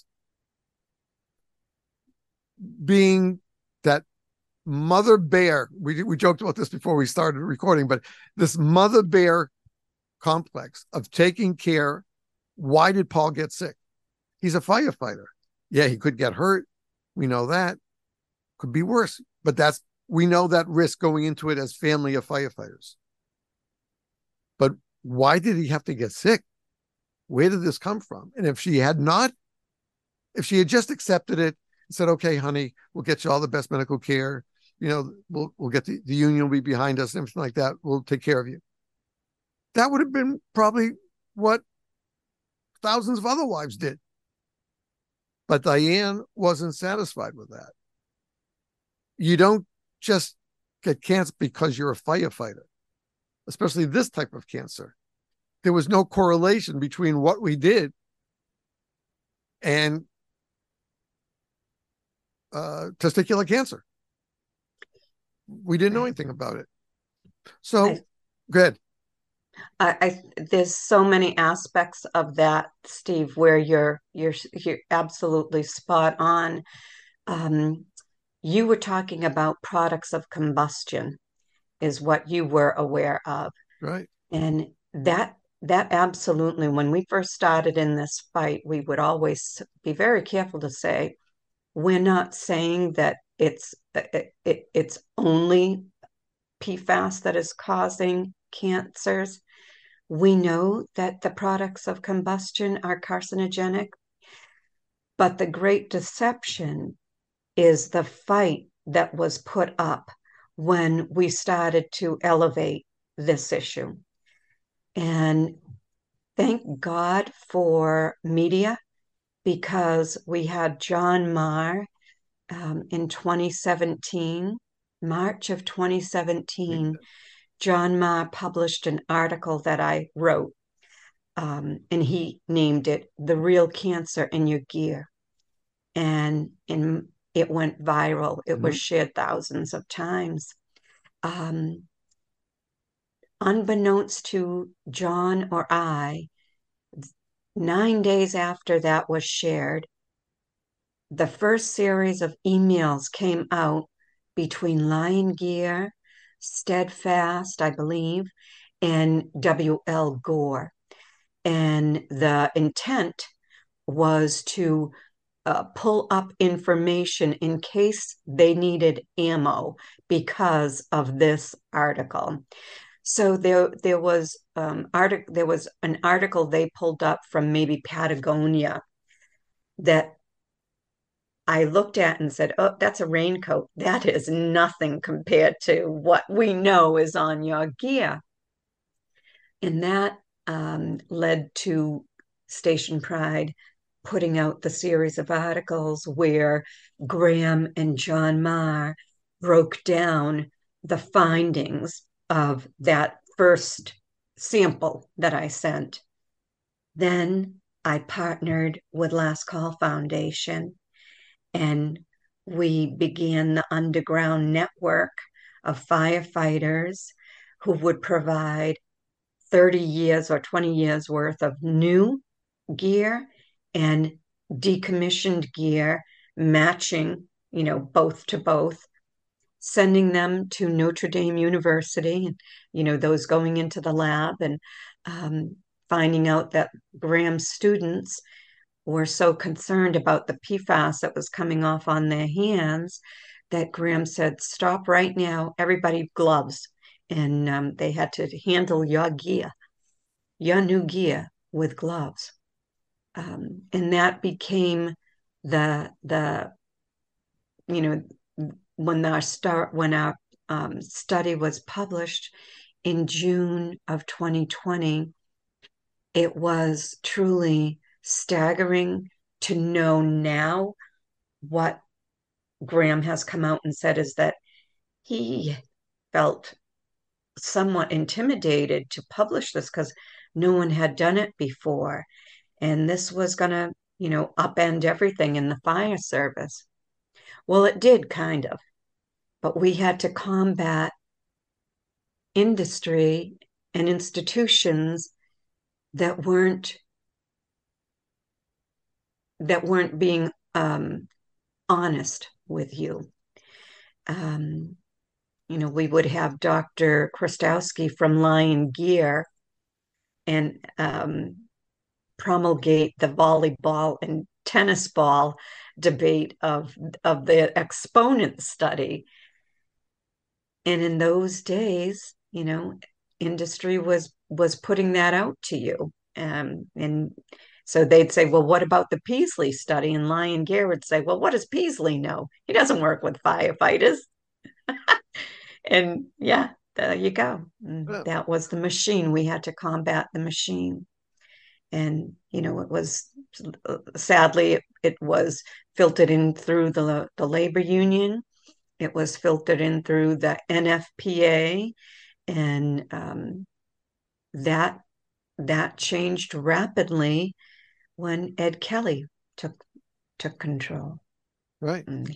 being that mother bear, we joked about this before we started recording, but this mother bear complex of taking care. Why did Paul get sick? He's a firefighter. Yeah, he could get hurt. We know that. Could be worse. But we know that risk going into it as family of firefighters. But why did he have to get sick? Where did this come from? And if she had just accepted it and said, okay, honey, we'll get you all the best medical care. We'll get the union will be behind us and everything like that. We'll take care of you. That would have been probably what thousands of other wives did. But Diane wasn't satisfied with that. You don't just get cancer because you're a firefighter, especially this type of cancer. There was no correlation between what we did and testicular cancer. We didn't know anything about it. So, good. There's so many aspects of that, Steve, where you're absolutely spot on. You were talking about products of combustion is what you were aware of. Right. And that absolutely, when we first started in this fight, we would always be very careful to say, we're not saying that it's only PFAS that is causing cancers. We know that the products of combustion are carcinogenic, but the great deception is the fight that was put up when we started to elevate this issue. And thank God for media because we had John Marr in 2017, March of 2017. John Marr published an article that I wrote, and he named it "The Real Cancer in Your Gear." And it went viral. It was shared thousands of times. Unbeknownst to John or I, 9 days after that was shared, the first series of emails came out between Lion Gear, Steadfast, I believe, and W.L. Gore. And the intent was to pull up information in case they needed ammo because of this article. So there was an article they pulled up from maybe Patagonia that I looked at and said, "Oh, that's a raincoat. That is nothing compared to what we know is on your gear." And that led to Station Pride putting out the series of articles where Graham and John Marr broke down the findings of that first sample that I sent. Then I partnered with Last Call Foundation, and we began the underground network of firefighters who would provide 30 years or 20 years worth of new gear and decommissioned gear, matching, both to both, sending them to Notre Dame University, and, those going into the lab, and finding out that Graham's students were so concerned about the PFAS that was coming off on their hands that Graham said, "Stop right now, everybody gloves." And they had to handle your gear, your new gear, with gloves. And that became the when our study was published in June of 2020, it was truly staggering to know now what Graham has come out and said is that he felt somewhat intimidated to publish this because no one had done it before. And this was going to, upend everything in the fire service. Well, it did kind of, but we had to combat industry and institutions that weren't being honest with you. We would have Dr. Krostowski from Lion Gear and promulgate the volleyball and tennis ball debate of the exponent study. And in those days, industry was putting that out to you. And so they'd say, "Well, what about the Peasley study?" And Lion Gear would say, "Well, what does Peasley know? He doesn't work with firefighters." And yeah, there you go. That was the machine. We had to combat the machine. And, it was, sadly, it was filtered in through the labor union. It was filtered in through the NFPA. And that changed rapidly when Ed Kelly took control. Right. And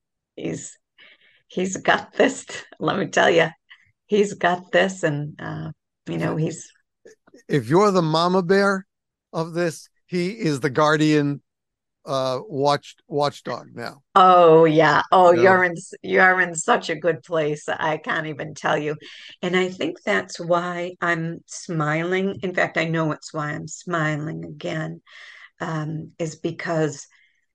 he's got this. Let me tell you, he's got this, and he's. If you're the mama bear of this, he is the guardian watchdog now. Oh yeah. Oh, you're in such a good place. I can't even tell you. And I think that's why I'm smiling. In fact, I know it's why I'm smiling again, is because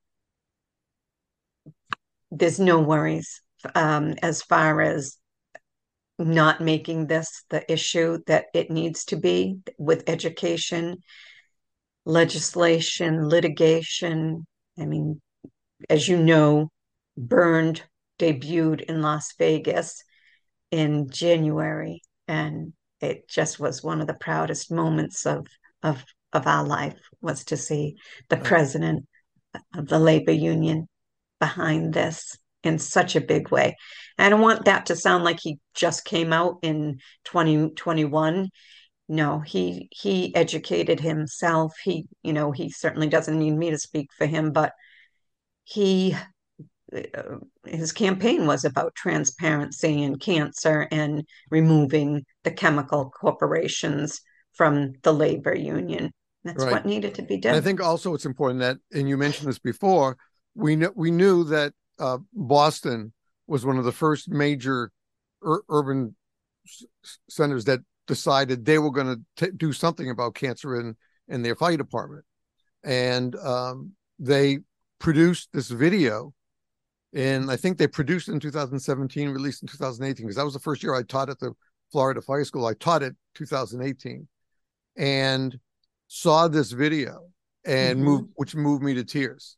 there's no worries as far as not making this the issue that it needs to be with education, legislation, litigation. I mean, as you know, Burned debuted in Las Vegas in January, and it just was one of the proudest moments of our life, was to see the president of the labor union behind this in such a big way. I don't want that to sound like he just came out in 2021. No, he educated himself. He certainly doesn't need me to speak for him, but he his campaign was about transparency and cancer and removing the chemical corporations from the labor union. That's Right. what needed to be And I done. think also it's important that, and you mentioned this before, we knew that Boston was one of the first major urban centers that decided they were going to do something about cancer in their fire department. And they produced this video, and I think they produced it in 2017, released in 2018, because that was the first year I taught at the Florida Fire School. I taught it 2018 and saw this video and which moved me to tears.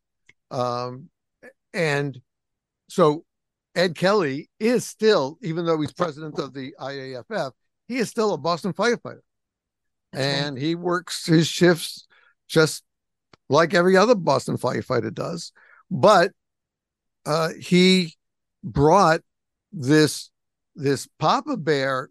And so Ed Kelly is still, even though he's president of the IAFF, he is still a Boston firefighter. And he works his shifts just like every other Boston firefighter does. But he brought this Papa Bear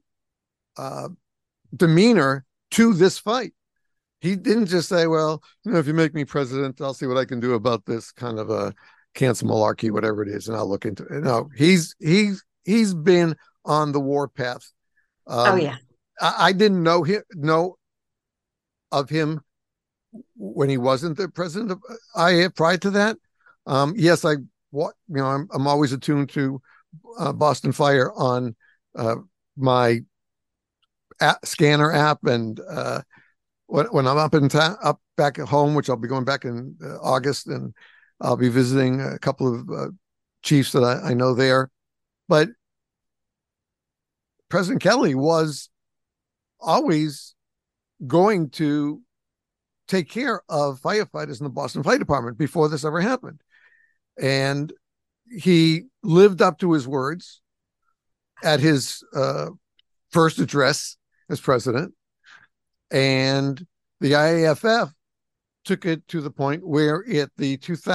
demeanor to this fight. He didn't just say, well, if you make me president, I'll see what I can do about this kind of a cancer malarkey, whatever it is, and I'll look into it. No, he's been on the war path. Oh yeah. I didn't know of him when he wasn't the president of IAF. Prior to that, yes, I'm always attuned to Boston Fire on my scanner app, and when I'm up back at home, which I'll be going back in August, and I'll be visiting a couple of chiefs that I know there. But President Kelly was always going to take care of firefighters in the Boston Fire Department before this ever happened. And he lived up to his words at his first address as president. And the IAFF took it to the point where at the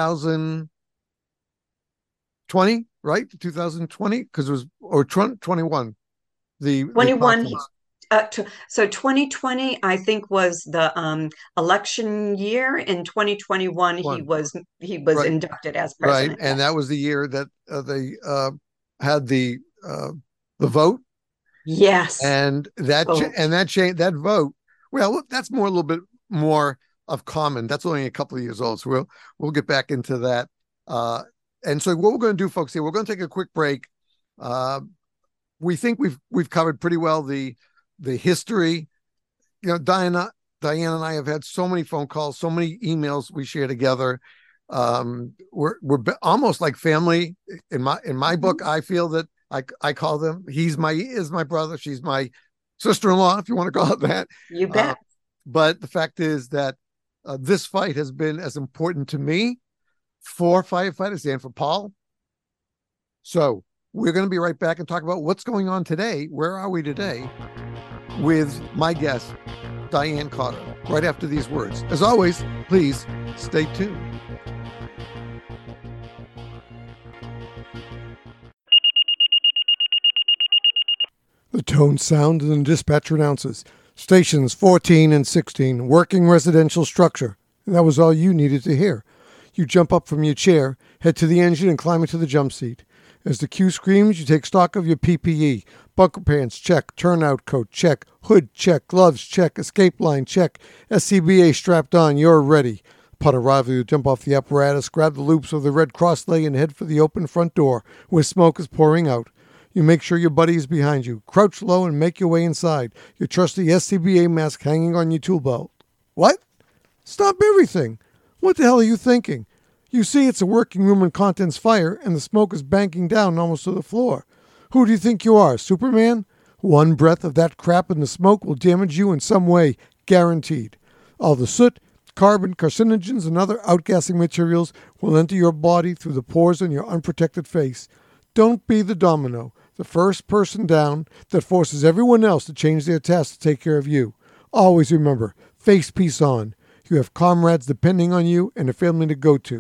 2020, right? 2020, because it was, or 21, the 21. So 2020, I think, was the election year. In 2021, he was right. Inducted as president. Right, and that was the year that they had the vote. Yes, and that that vote. Well, that's a little bit more of common. That's only a couple of years old, so we'll get back into that. And so what we're going to do, folks, here, we're going to take a quick break. We think we've covered pretty well the history. Diane and I have had so many phone calls, so many emails we share together. We're almost like family. In my book, I feel that I call them. He is my brother. She's my sister-in-law, if you want to call it that. You bet. But the fact is that this fight has been as important to me, for firefighters, and for Paul. So we're going to be right back and talk about what's going on today. Where are we today? With my guest, Diane Carter, right after these words. As always, please stay tuned. The tone, sound, and the dispatcher announces stations 14 and 16, working residential structure. And that was all you needed to hear. You jump up from your chair, head to the engine, and climb into the jump seat. As the cue screams, you take stock of your PPE. Bunker pants, check. Turnout coat, check. Hood, check. Gloves, check. Escape line, check. SCBA strapped on, you're ready. Upon arrival, you jump off the apparatus, grab the loops of the red cross lay, and head for the open front door, where smoke is pouring out. You make sure your buddy is behind you. Crouch low and make your way inside. Your trusty SCBA mask hanging on your tool belt. What? Stop everything. What the hell are you thinking? You see, it's a working room and contents fire, and the smoke is banking down almost to the floor. Who do you think you are, Superman? One breath of that crap in the smoke will damage you in some way, guaranteed. All the soot, carbon, carcinogens, and other outgassing materials will enter your body through the pores on your unprotected face. Don't be the domino, the first person down that forces everyone else to change their task to take care of you. Always remember, face peace on. You have comrades depending on you and a family to go to.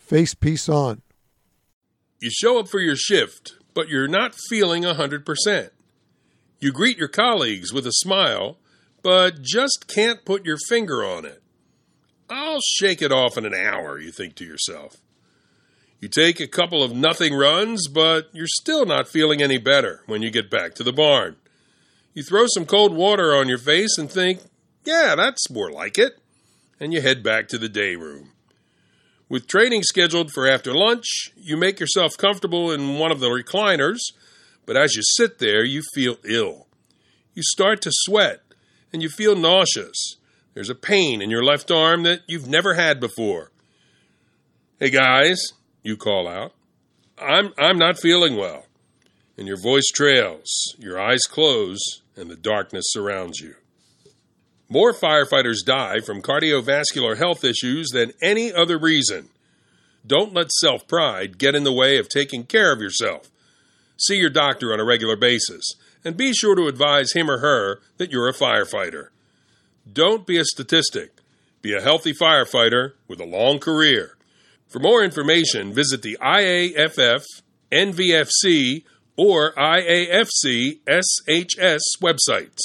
Face piece on. You show up for your shift, but you're not feeling 100%. You greet your colleagues with a smile, but just can't put your finger on it. I'll shake it off in an hour, you think to yourself. You take a couple of nothing runs, but you're still not feeling any better when you get back to the barn. You throw some cold water on your face and think, yeah, that's more like it. And you head back to the day room. With training scheduled for after lunch, you make yourself comfortable in one of the recliners, but as you sit there, you feel ill. You start to sweat, and you feel nauseous. There's a pain in your left arm that you've never had before. Hey guys, you call out, I'm not feeling well. And your voice trails, your eyes close, and the darkness surrounds you. More firefighters die from cardiovascular health issues than any other reason. Don't let self-pride get in the way of taking care of yourself. See your doctor on a regular basis, and be sure to advise him or her that you're a firefighter. Don't be a statistic. Be a healthy firefighter with a long career. For more information, visit the IAFF, NVFC, or IAFC SHS websites.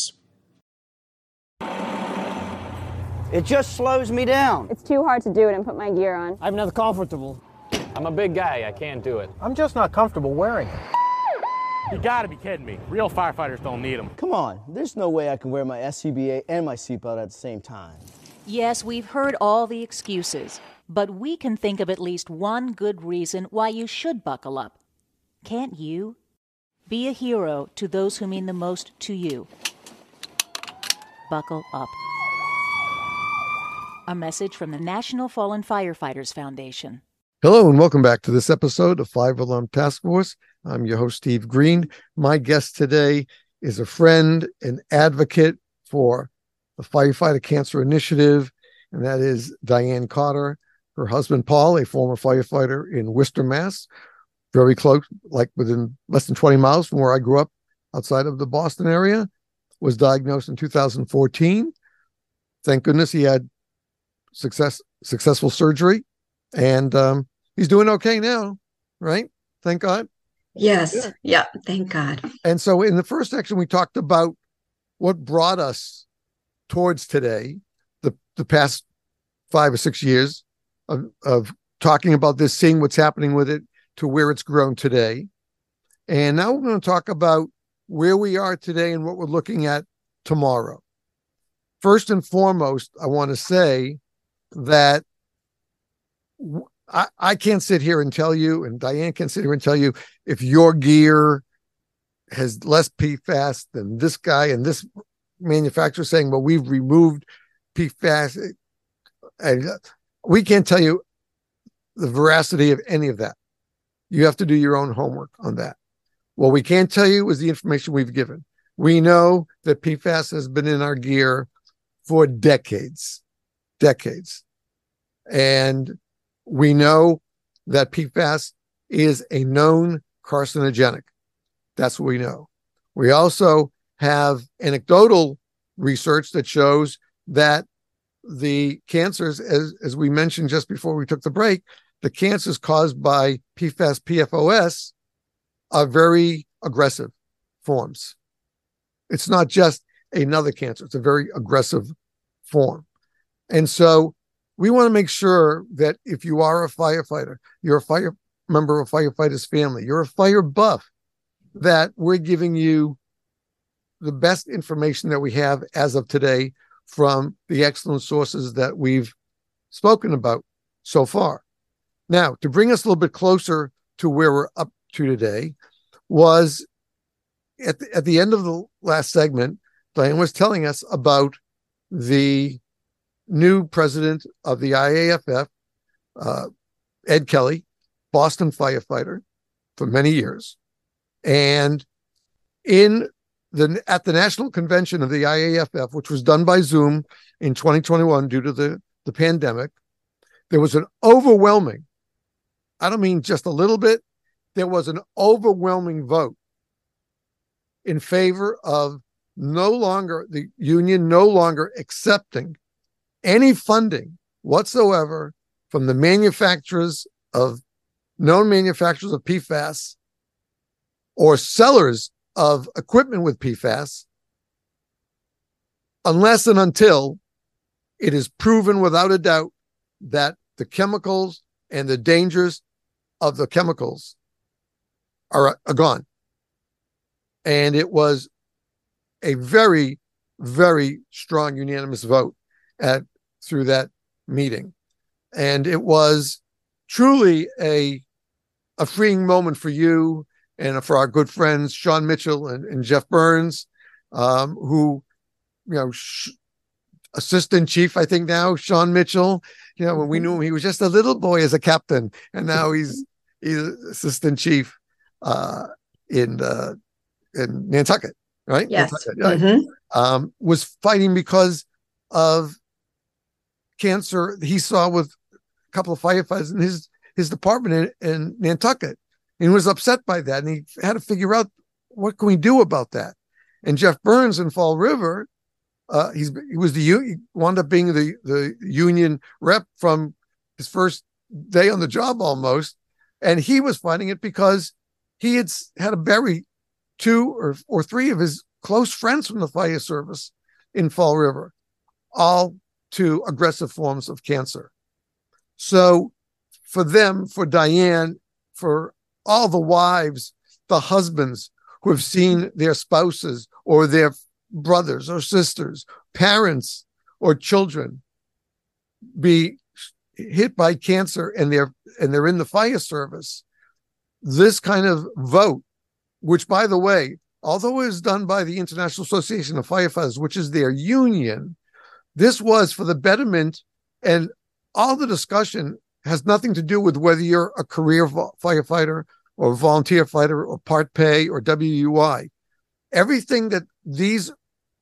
It just slows me down. It's too hard to do it and put my gear on. I'm not comfortable. I'm a big guy, I can't do it. I'm just not comfortable wearing it. You gotta be kidding me. Real firefighters don't need them. Come on, there's no way I can wear my SCBA and my seatbelt at the same time. Yes, we've heard all the excuses, but we can think of at least one good reason why you should buckle up. Can't you? Be a hero to those who mean the most to you. Buckle up. A message from the National Fallen Firefighters Foundation. Hello and welcome back to this episode of Five Alarm Task Force. I'm your host, Steve Green. My guest today is a friend and advocate for the Firefighter Cancer Initiative, and that is Diane Cotter. Her husband, Paul, a former firefighter in Worcester, Mass., very close, like within less than 20 miles from where I grew up outside of the Boston area, was diagnosed in 2014. Thank goodness he had successful surgery, and he's doing okay now, right? Thank God. Yes. Yeah. Thank God. And so in the first section, we talked about what brought us towards today, the past 5 or 6 years of talking about this, seeing what's happening with it to where it's grown today. And now we're going to talk about where we are today and what we're looking at tomorrow. First and foremost, I want to say that I can't sit here and tell you, and Diane can't sit here and tell you, if your gear has less PFAS than this guy and this manufacturer saying, well, we've removed PFAS. And we can't tell you the veracity of any of that. You have to do your own homework on that. What we can tell you is the information we've given. We know that PFAS has been in our gear for decades. And we know that PFAS is a known carcinogenic. That's what we know. We also have anecdotal research that shows that the cancers, as we mentioned just before we took the break, the cancers caused by PFAS, PFOS are very aggressive forms. It's not just another cancer. It's a very aggressive form. And so we want to make sure that if you are a firefighter, you're a fire member of a firefighter's family, you're a fire buff, that we're giving you the best information that we have as of today from the excellent sources that we've spoken about so far. Now, to bring us a little bit closer to where we're up to today was at the end of the last segment, Diane was telling us about the new president of the IAFF, Ed Kelly, Boston firefighter for many years. And at the national convention of the IAFF, which was done by Zoom in 2021 due to the pandemic, there was an overwhelming, I don't mean just a little bit, there was an overwhelming vote in favor of the union no longer accepting any funding whatsoever from the manufacturers of known manufacturers of PFAS or sellers of equipment with PFAS unless and until it is proven without a doubt that the chemicals and the dangers of the chemicals are gone. And it was a very, very strong unanimous vote through that meeting. And it was truly a freeing moment for you and for our good friends, Sean Mitchell and Jeff Burns, who, assistant chief, I think now, Sean Mitchell, when we knew him, he was just a little boy as a captain. And now he's assistant chief in Nantucket, right? Yes. Nantucket, right? Was fighting because of cancer he saw with a couple of firefighters in his department in Nantucket. And he was upset by that. And he had to figure out, what can we do about that? And Jeff Burns in Fall River, he wound up being the union rep from his first day on the job almost. And he was fighting it because he had to bury 2 or 3 of his close friends from the fire service in Fall River, all to aggressive forms of cancer. So for them, for Diane, for all the wives, the husbands who have seen their spouses or their brothers or sisters, parents or children be hit by cancer and they're in the fire service, this kind of vote, which, by the way, although it was done by the International Association of Firefighters, which is their union, this was for the betterment, and all the discussion has nothing to do with whether you're a career firefighter or volunteer fighter or part pay or WUI. Everything that these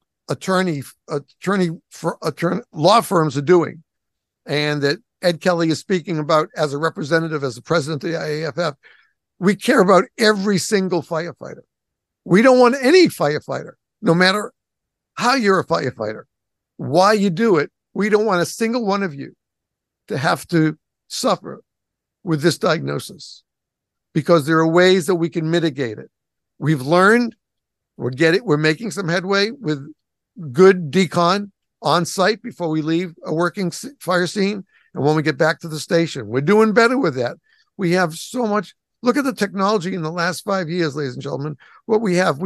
law firms are doing, and that Ed Kelly is speaking about as a representative, as the president of the IAFF, we care about every single firefighter. We don't want any firefighter, no matter how you're a firefighter, why you do it. We don't want a single one of you to have to suffer with this diagnosis, because there are ways that we can mitigate it. We've learned, we're making some headway with good decon on site before we leave a working fire scene. And when we get back to the station, we're doing better with that. We have so much. Look at the technology in the last 5 years, ladies and gentlemen. What we have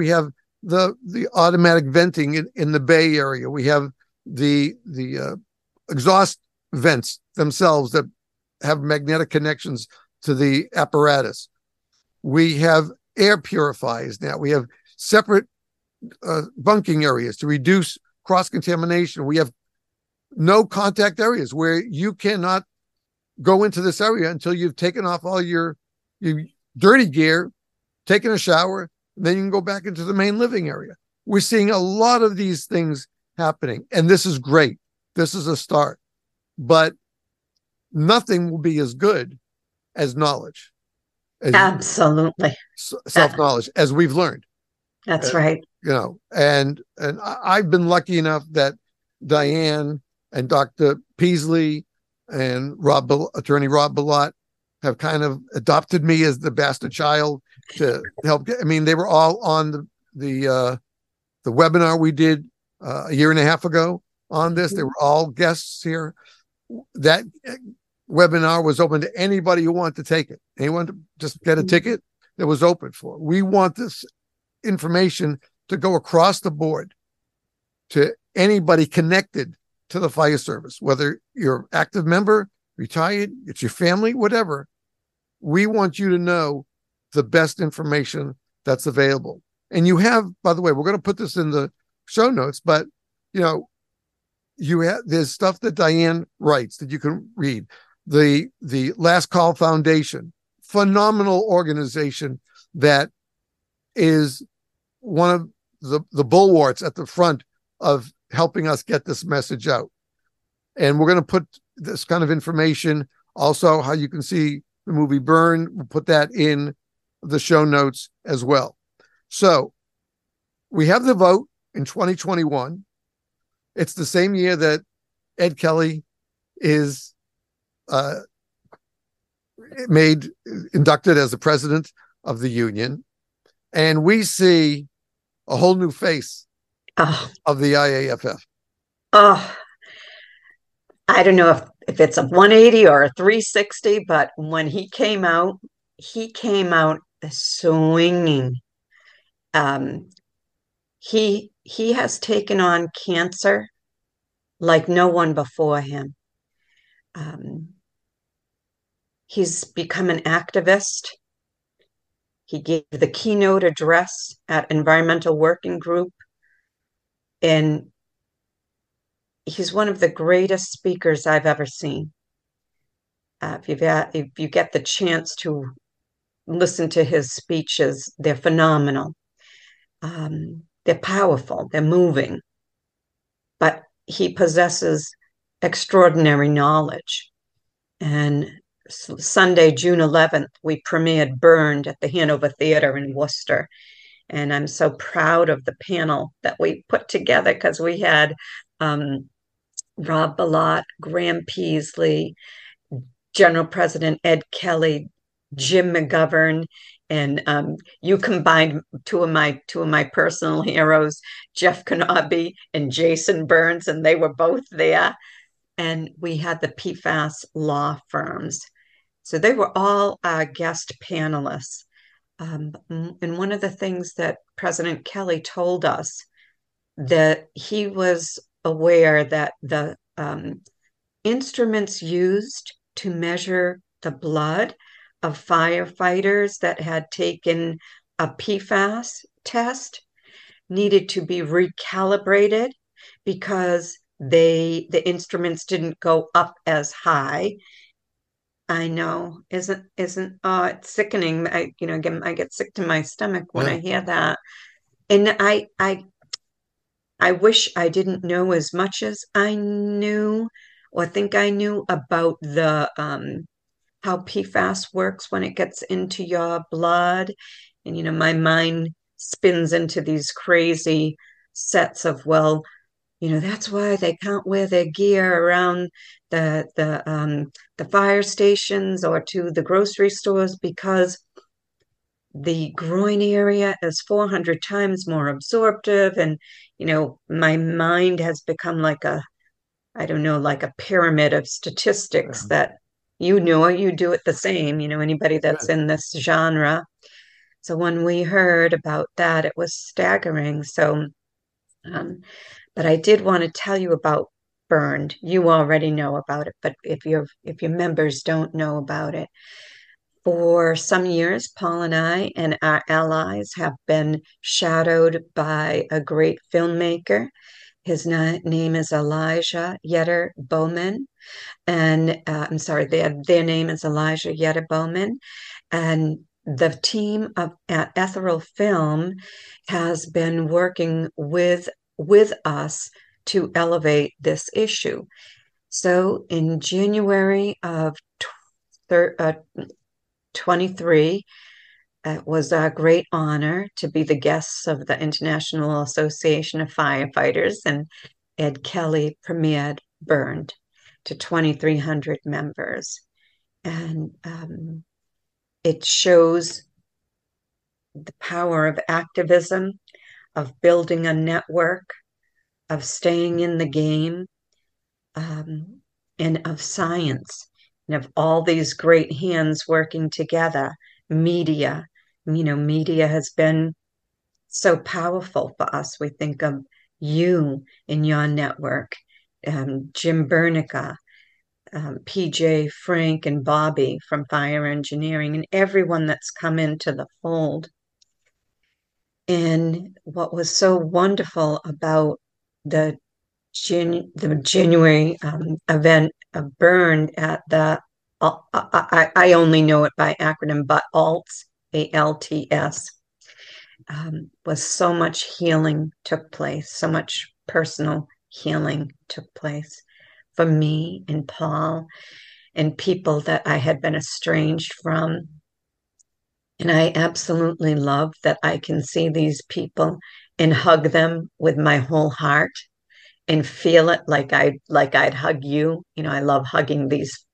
the automatic venting in the Bay Area. We have the exhaust vents themselves that have magnetic connections to the apparatus. We have air purifiers now. We have separate bunking areas to reduce cross-contamination. We have no contact areas where you cannot go into this area until you've taken off all your dirty gear, taken a shower, then you can go back into the main living area. We're seeing a lot of these things happening, and this is great. This is a start, but nothing will be as good as knowledge. Absolutely. Self-knowledge, as we've learned. That's right. And I've been lucky enough that Diane and Dr. Peasley and Attorney Rob Ballot have kind of adopted me as the bastard child to help. They were all on the webinar we did a year and a half ago on this. They were all guests here. That webinar was open to anybody who wanted to take it. Anyone to just get a ticket, that was open for. We want this information to go across the board to anybody connected to the fire service, whether you're an active member, retired, it's your family, whatever. We want you to know the best information that's available. And you have, by the way, we're going to put this in the show notes, but there's stuff that Diane writes that you can read. The Last Call Foundation, phenomenal organization that is one of the bulwarks at the front of helping us get this message out. And we're going to put this kind of information, also how you can see the movie Burn. We'll put that in the show notes as well. So we have the vote in 2021. It's the same year that Ed Kelly is inducted as the president of the union, and we see a whole new face of the IAFF. Oh, I don't know if it's a 180 or a 360, but when he came out swinging. He has taken on cancer like no one before him. He's become an activist. He gave the keynote address at Environmental Working Group, and he's one of the greatest speakers I've ever seen. If you get the chance to listen to his speeches, they're phenomenal. They're powerful, they're moving, but he possesses extraordinary knowledge. And Sunday, June 11th, we premiered Burned at the Hanover Theater in Worcester. And I'm so proud of the panel that we put together, because we had Rob Ballot, Graham Peasley, General President Ed Kelly, Jim McGovern, and you combined two of my personal heroes, Jeff Knobe and Jason Burns, and they were both there. And we had the PFAS law firms. So they were all guest panelists. And one of the things that President Kelly told us, that he was aware that the instruments used to measure the blood of firefighters that had taken a PFAS test needed to be recalibrated, because the instruments didn't go up as high. I know, isn't it's sickening. I get sick to my stomach when I hear that. And I wish I didn't know as much as I knew, or think I knew, about the how PFAS works when it gets into your blood. And my mind spins into these crazy sets of, well, that's why they can't wear their gear around the fire stations or to the grocery stores, because the groin area is 400 times more absorptive. And my mind has become like a pyramid of statistics that you do it the same, anybody that's in this genre. So when we heard about that, it was staggering. So but I did want to tell you about Burned. You already know about it, but if your members don't know about it, for some years, Paul and I and our allies have been shadowed by a great filmmaker. His name is Elijah Yetter Bowman. And I'm sorry, their name is Elijah Yetter Bowman. And the team at Ethereal Film has been working with us to elevate this issue. So in January of 23, it was a great honor to be the guests of the International Association of Firefighters, and Ed Kelly premiered Burned to 2,300 members. And it shows the power of activism, of building a network, of staying in the game, and of science, and of all these great hands working together. Media has been so powerful for us. We think of you in your network, Jim Bernica, PJ, Frank, and Bobby from Fire Engineering, and everyone that's come into the fold. And what was so wonderful about the January event of Burned at the, I only know it by acronym, but ALTS, ALTS, was so much healing took place, so much personal healing took place for me and Paul and people that I had been estranged from. And I absolutely love that I can see these people and hug them with my whole heart and feel it like I'd hug you. I love hugging these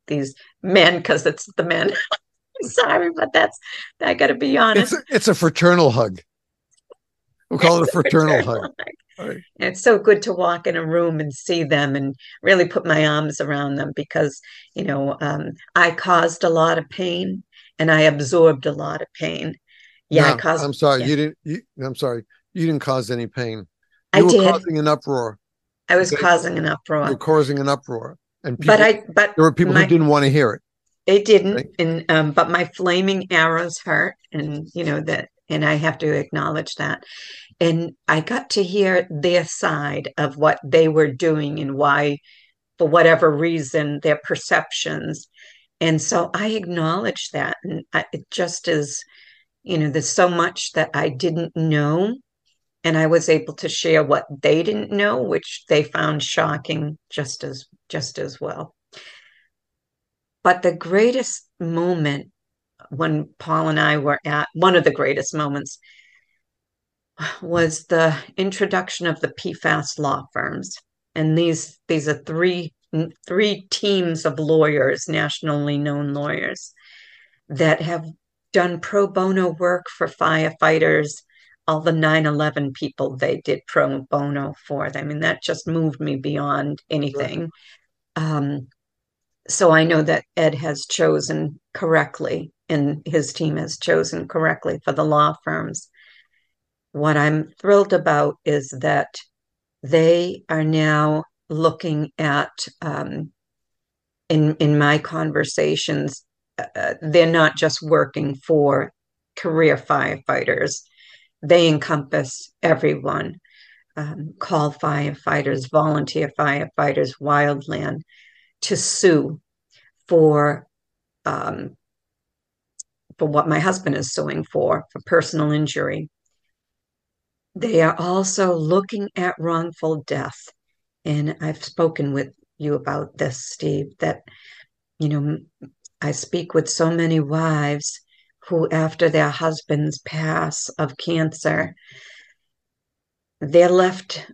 these men, because it's the men. Sorry, but I got to be honest. It's a fraternal hug. We'll call it a fraternal hug. Right. It's so good to walk in a room and see them and really put my arms around them because, I caused a lot of pain and I absorbed a lot of pain. Yeah, no, I'm sorry. Yeah. I'm sorry. You didn't cause any pain. You were causing an uproar. I was causing an uproar. You were causing an uproar. And people, there were people who didn't want to hear it. They didn't. Right? And but my flaming arrows hurt, and and I have to acknowledge that. And I got to hear their side of what they were doing and why, for whatever reason, their perceptions. And so I acknowledge that. And it just is, there's so much that I didn't know. And I was able to share what they didn't know, which they found shocking just as well. But the greatest moment when Paul and I were at, one of the greatest moments, was the introduction of the PFAS law firms. And these are three teams of lawyers, nationally known lawyers, that have done pro bono work for firefighters. All the 9/11 people, they did pro bono for them. And that just moved me beyond anything. Right. So I know that Ed has chosen correctly and his team has chosen correctly for the law firms. What I'm thrilled about is that they are now looking at, in my conversations, they're not just working for career firefighters. They encompass everyone, call firefighters, volunteer firefighters, wildland, to sue for what my husband is suing for personal injury. They are also looking at wrongful death. And I've spoken with you about this, Steve, that, I speak with so many wives who, after their husbands pass of cancer, they're left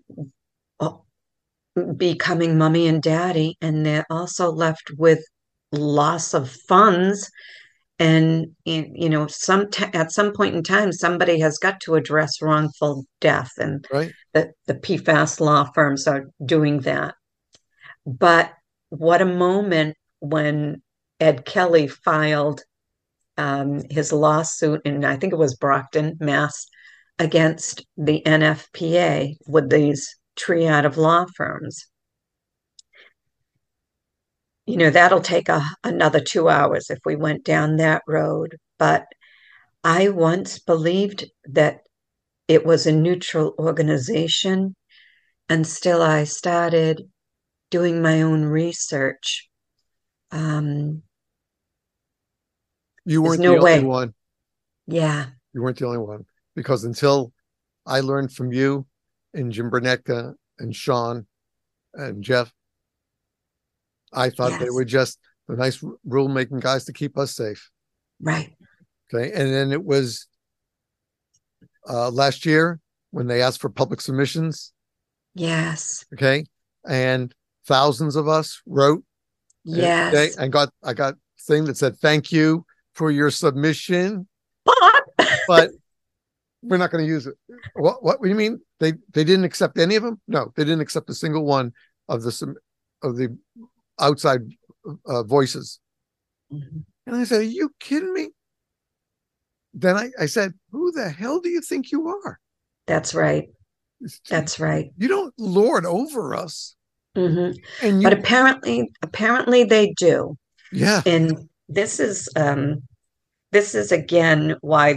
becoming mommy and daddy, and they're also left with loss of funds. And, at some point in time, somebody has got to address wrongful death, and right. the PFAS law firms are doing that. But what a moment when Ed Kelly filed his lawsuit in, I think it was Brockton, Mass, against the NFPA with these triad of law firms. That'll take another 2 hours if we went down that road. But I once believed that it was a neutral organization, and still I started doing my own research. You weren't the only one. Yeah. You weren't the only one. Because until I learned from you and Jim Bernetka and Sean and Jeff, I thought they were just the nice rule-making guys to keep us safe. Right. Okay. And then it was last year when they asked for public submissions. Yes. Okay. And thousands of us wrote. Yes. Okay, I got a thing that said, thank you for your submission. But we're not going to use it. What do you mean? They didn't accept any of them? No, they didn't accept a single one of the outside voices. Mm-hmm. And I said, are you kidding me? Then I said, who the hell do you think you are? That's right. That's right. You don't lord over us. Mm-hmm. But apparently they do. Yeah. And this is again why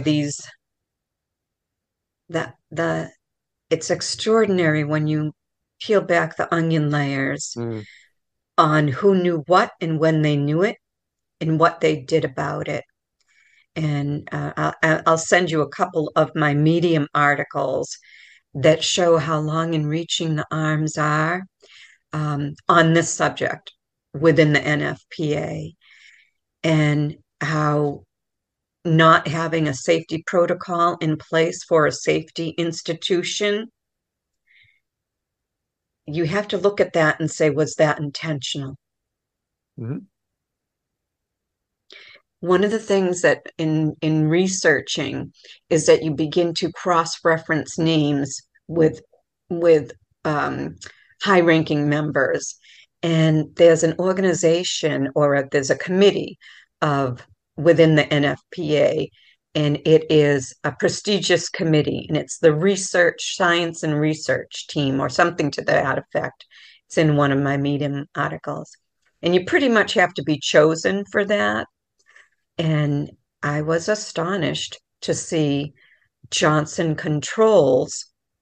it's extraordinary when you peel back the onion layers on who knew what and when they knew it and what they did about it. And I'll send you a couple of my Medium articles that show how long and reaching the arms are on this subject within the NFPA, and how not having a safety protocol in place for a safety institution, you have to look at that and say, was that intentional? Mm-hmm. one of the things that in researching is that you begin to cross-reference names with high-ranking members. And there's an organization there's a committee of within the NFPA, and it is a prestigious committee, and it's the Science and Research Team or something to that effect. It's in one of my Medium articles. And you pretty much have to be chosen for that. And I was astonished to see Johnson Controls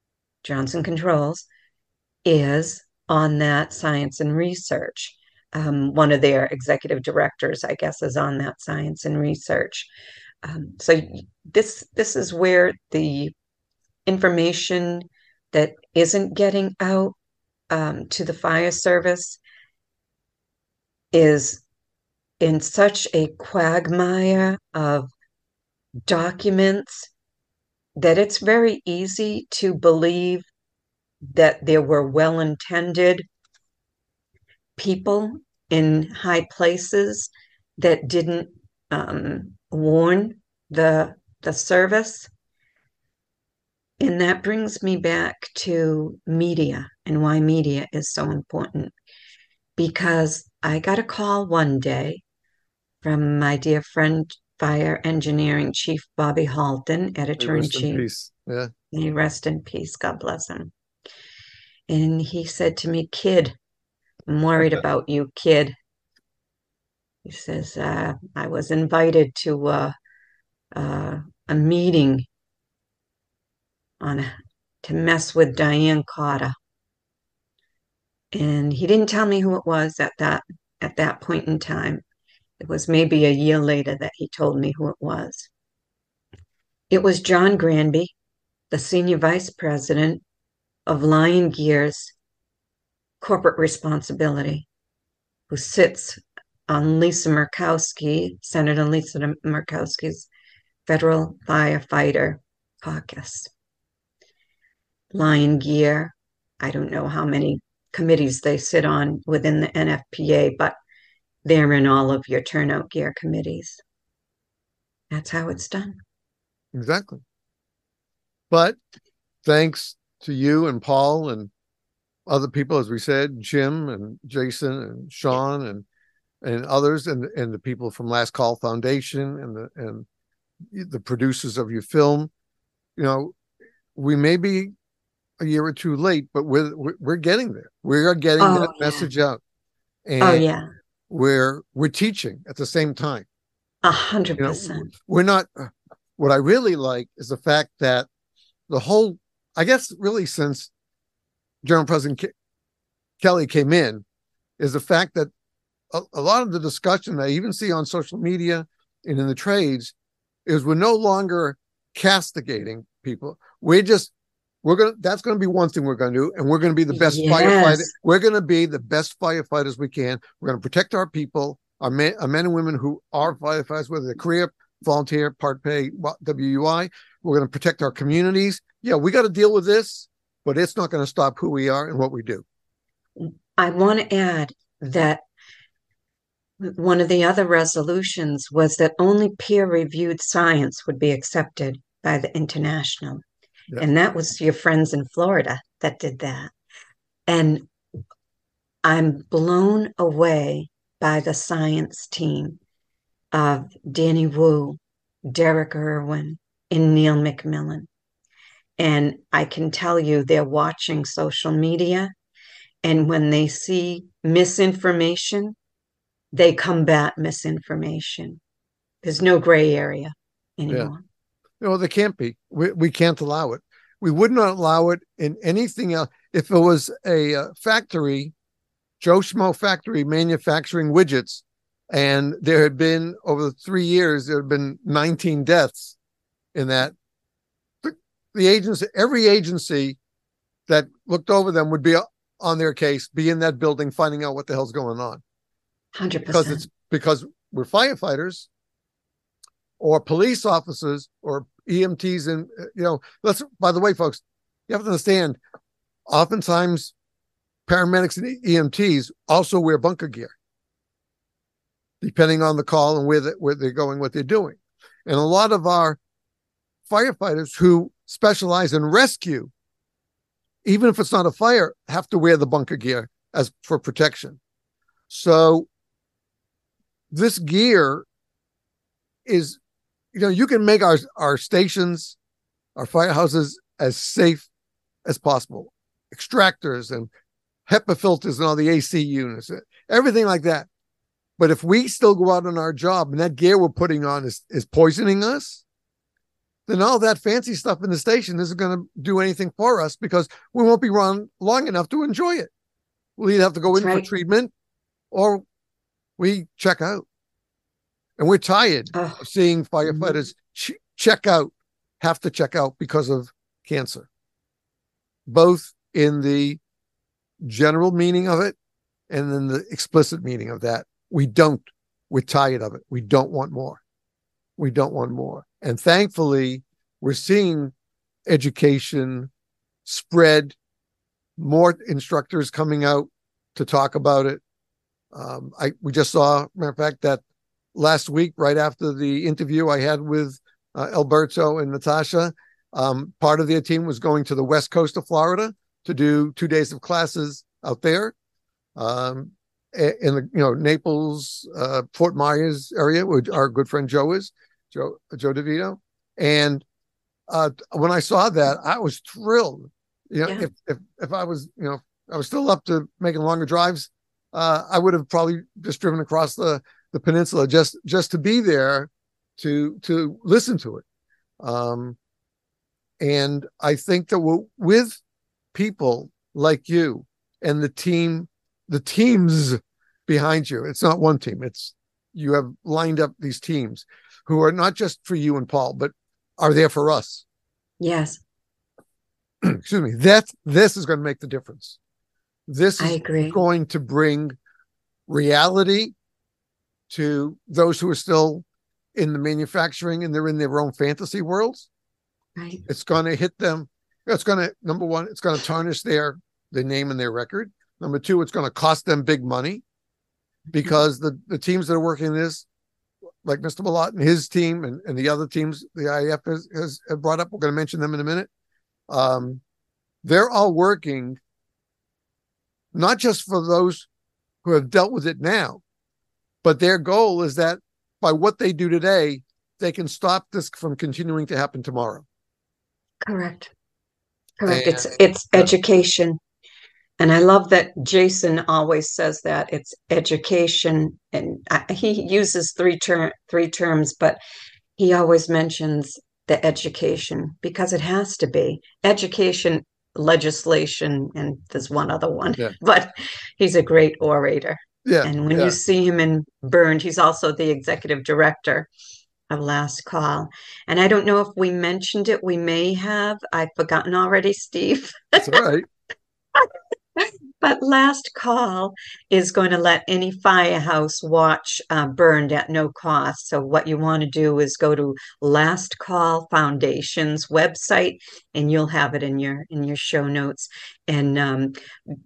is on that Science and Research. One of their executive directors, I guess, is on that Science and Research. So this is where the information that isn't getting out to the fire service is in such a quagmire of documents that it's very easy to believe that there were well-intended people in high places that didn't warn the service. And that brings me back to media and why media is so important. Because I got a call one day from my dear friend, Fire Engineering Chief Bobby Halton, Editor-in-Chief. Yeah. May he rest in peace. God bless him. And he said to me, "Kid, I'm worried about you, kid." He says, I was invited to a meeting to mess with Diane Carter. And he didn't tell me who it was at that point in time. It was maybe a year later that he told me who it was. It was John Granby, the Senior Vice President of Lion Gear's Corporate Responsibility, who sits on Senator Lisa Murkowski's Federal Firefighter Caucus. Lion Gear, I don't know how many committees they sit on within the NFPA, but they're in all of your turnout gear committees. That's how it's done. Exactly. But thanks to you and Paul and other people, as we said, Jim and Jason and Sean and others, and the people from Last Call Foundation and the producers of your film, we may be a year or two late, but we're getting there. We are getting that message out, and we're teaching at the same time. 100%. We're not. What I really like is the fact that the whole, I guess, really since General President Kelly came in, is the fact that a lot of the discussion I even see on social media and in the trades is we're no longer castigating people. That's going to be one thing we're going to do, and we're going to be the best firefighters. We're going to be the best firefighters we can. We're going to protect our people, our men and women who are firefighters, whether they're career, volunteer, part pay, WUI. We're going to protect our communities. Yeah, we got to deal with this, but it's not going to stop who we are and what we do. I want to add that one of the other resolutions was that only peer-reviewed science would be accepted by the international. Yeah. And that was your friends in Florida that did that. And I'm blown away by the science team of Danny Wu, Derek Irwin, and Neil McMillan. And I can tell you they're watching social media, and when they see misinformation, they combat misinformation. There's no gray area anymore. Yeah. There can't be. We can't allow it. We would not allow it in anything else. If it was a factory, Joe Schmo factory manufacturing widgets, and there had been, over 3 years, there had been 19 deaths in that, every agency that looked over them would be on their case, be in that building, finding out what the hell's going on. 100%. Because we're firefighters or police officers or EMTs, and by the way, folks, you have to understand, oftentimes paramedics and EMTs also wear bunker gear. depending on the call and where they're going, what they're doing. And a lot of our firefighters who specialize in rescue, even if it's not a fire, have to wear the bunker gear as for protection. So this gear is, you can make our stations, our firehouses as safe as possible. Extractors and HEPA filters and all the AC units, everything like that. But if we still go out on our job and that gear we're putting on is poisoning us, then all that fancy stuff in the station isn't going to do anything for us because we won't be run long enough to enjoy it. We'll either have to go in for treatment or we check out. And we're tired of seeing firefighters have to check out because of cancer, both in the general meaning of it and then the explicit meaning of that. We're tired of it. We don't want more. And thankfully, we're seeing education spread, more instructors coming out to talk about it. We just saw, matter of fact, that last week, right after the interview I had with Alberto and Natasha, part of their team was going to the west coast of Florida to do 2 days of classes out there. In the Naples, Fort Myers area, where our good friend Joe DeVito. And when I saw that, I was thrilled. If I was, I was still up to making longer drives, I would have probably just driven across the peninsula just to be there to listen to it. And I think that with people like you and the teams behind you, it's not one team, you have lined up these teams who are not just for you and Paul, but are there for us. Yes. Excuse me. This is going to make the difference. This is going to bring reality to those who are still in the manufacturing and they're in their own fantasy worlds. Right. It's going to hit them. It's going to, number one, it's going to tarnish their name and their record. Number two, it's going to cost them big money because the teams that are working this, like Mr. Malott and his team and the other teams the IAF has brought up, we're going to mention them in a minute. They're all working not just for those who have dealt with it now, but their goal is that by what they do today, they can stop this from continuing to happen tomorrow. Correct. It's education. And I love that Jason always says that it's education, and he uses three terms, but he always mentions the education because it has to be education, legislation, and there's one other one, but he's a great orator. Yeah. And when you see him in Burned, he's also the executive director of Last Call. And I don't know if we mentioned it. We may have. I've forgotten already, Steve. That's all right. But Last Call is going to let any firehouse watch Burned at no cost. So what you want to do is go to Last Call Foundation's website, and you'll have it in your show notes. And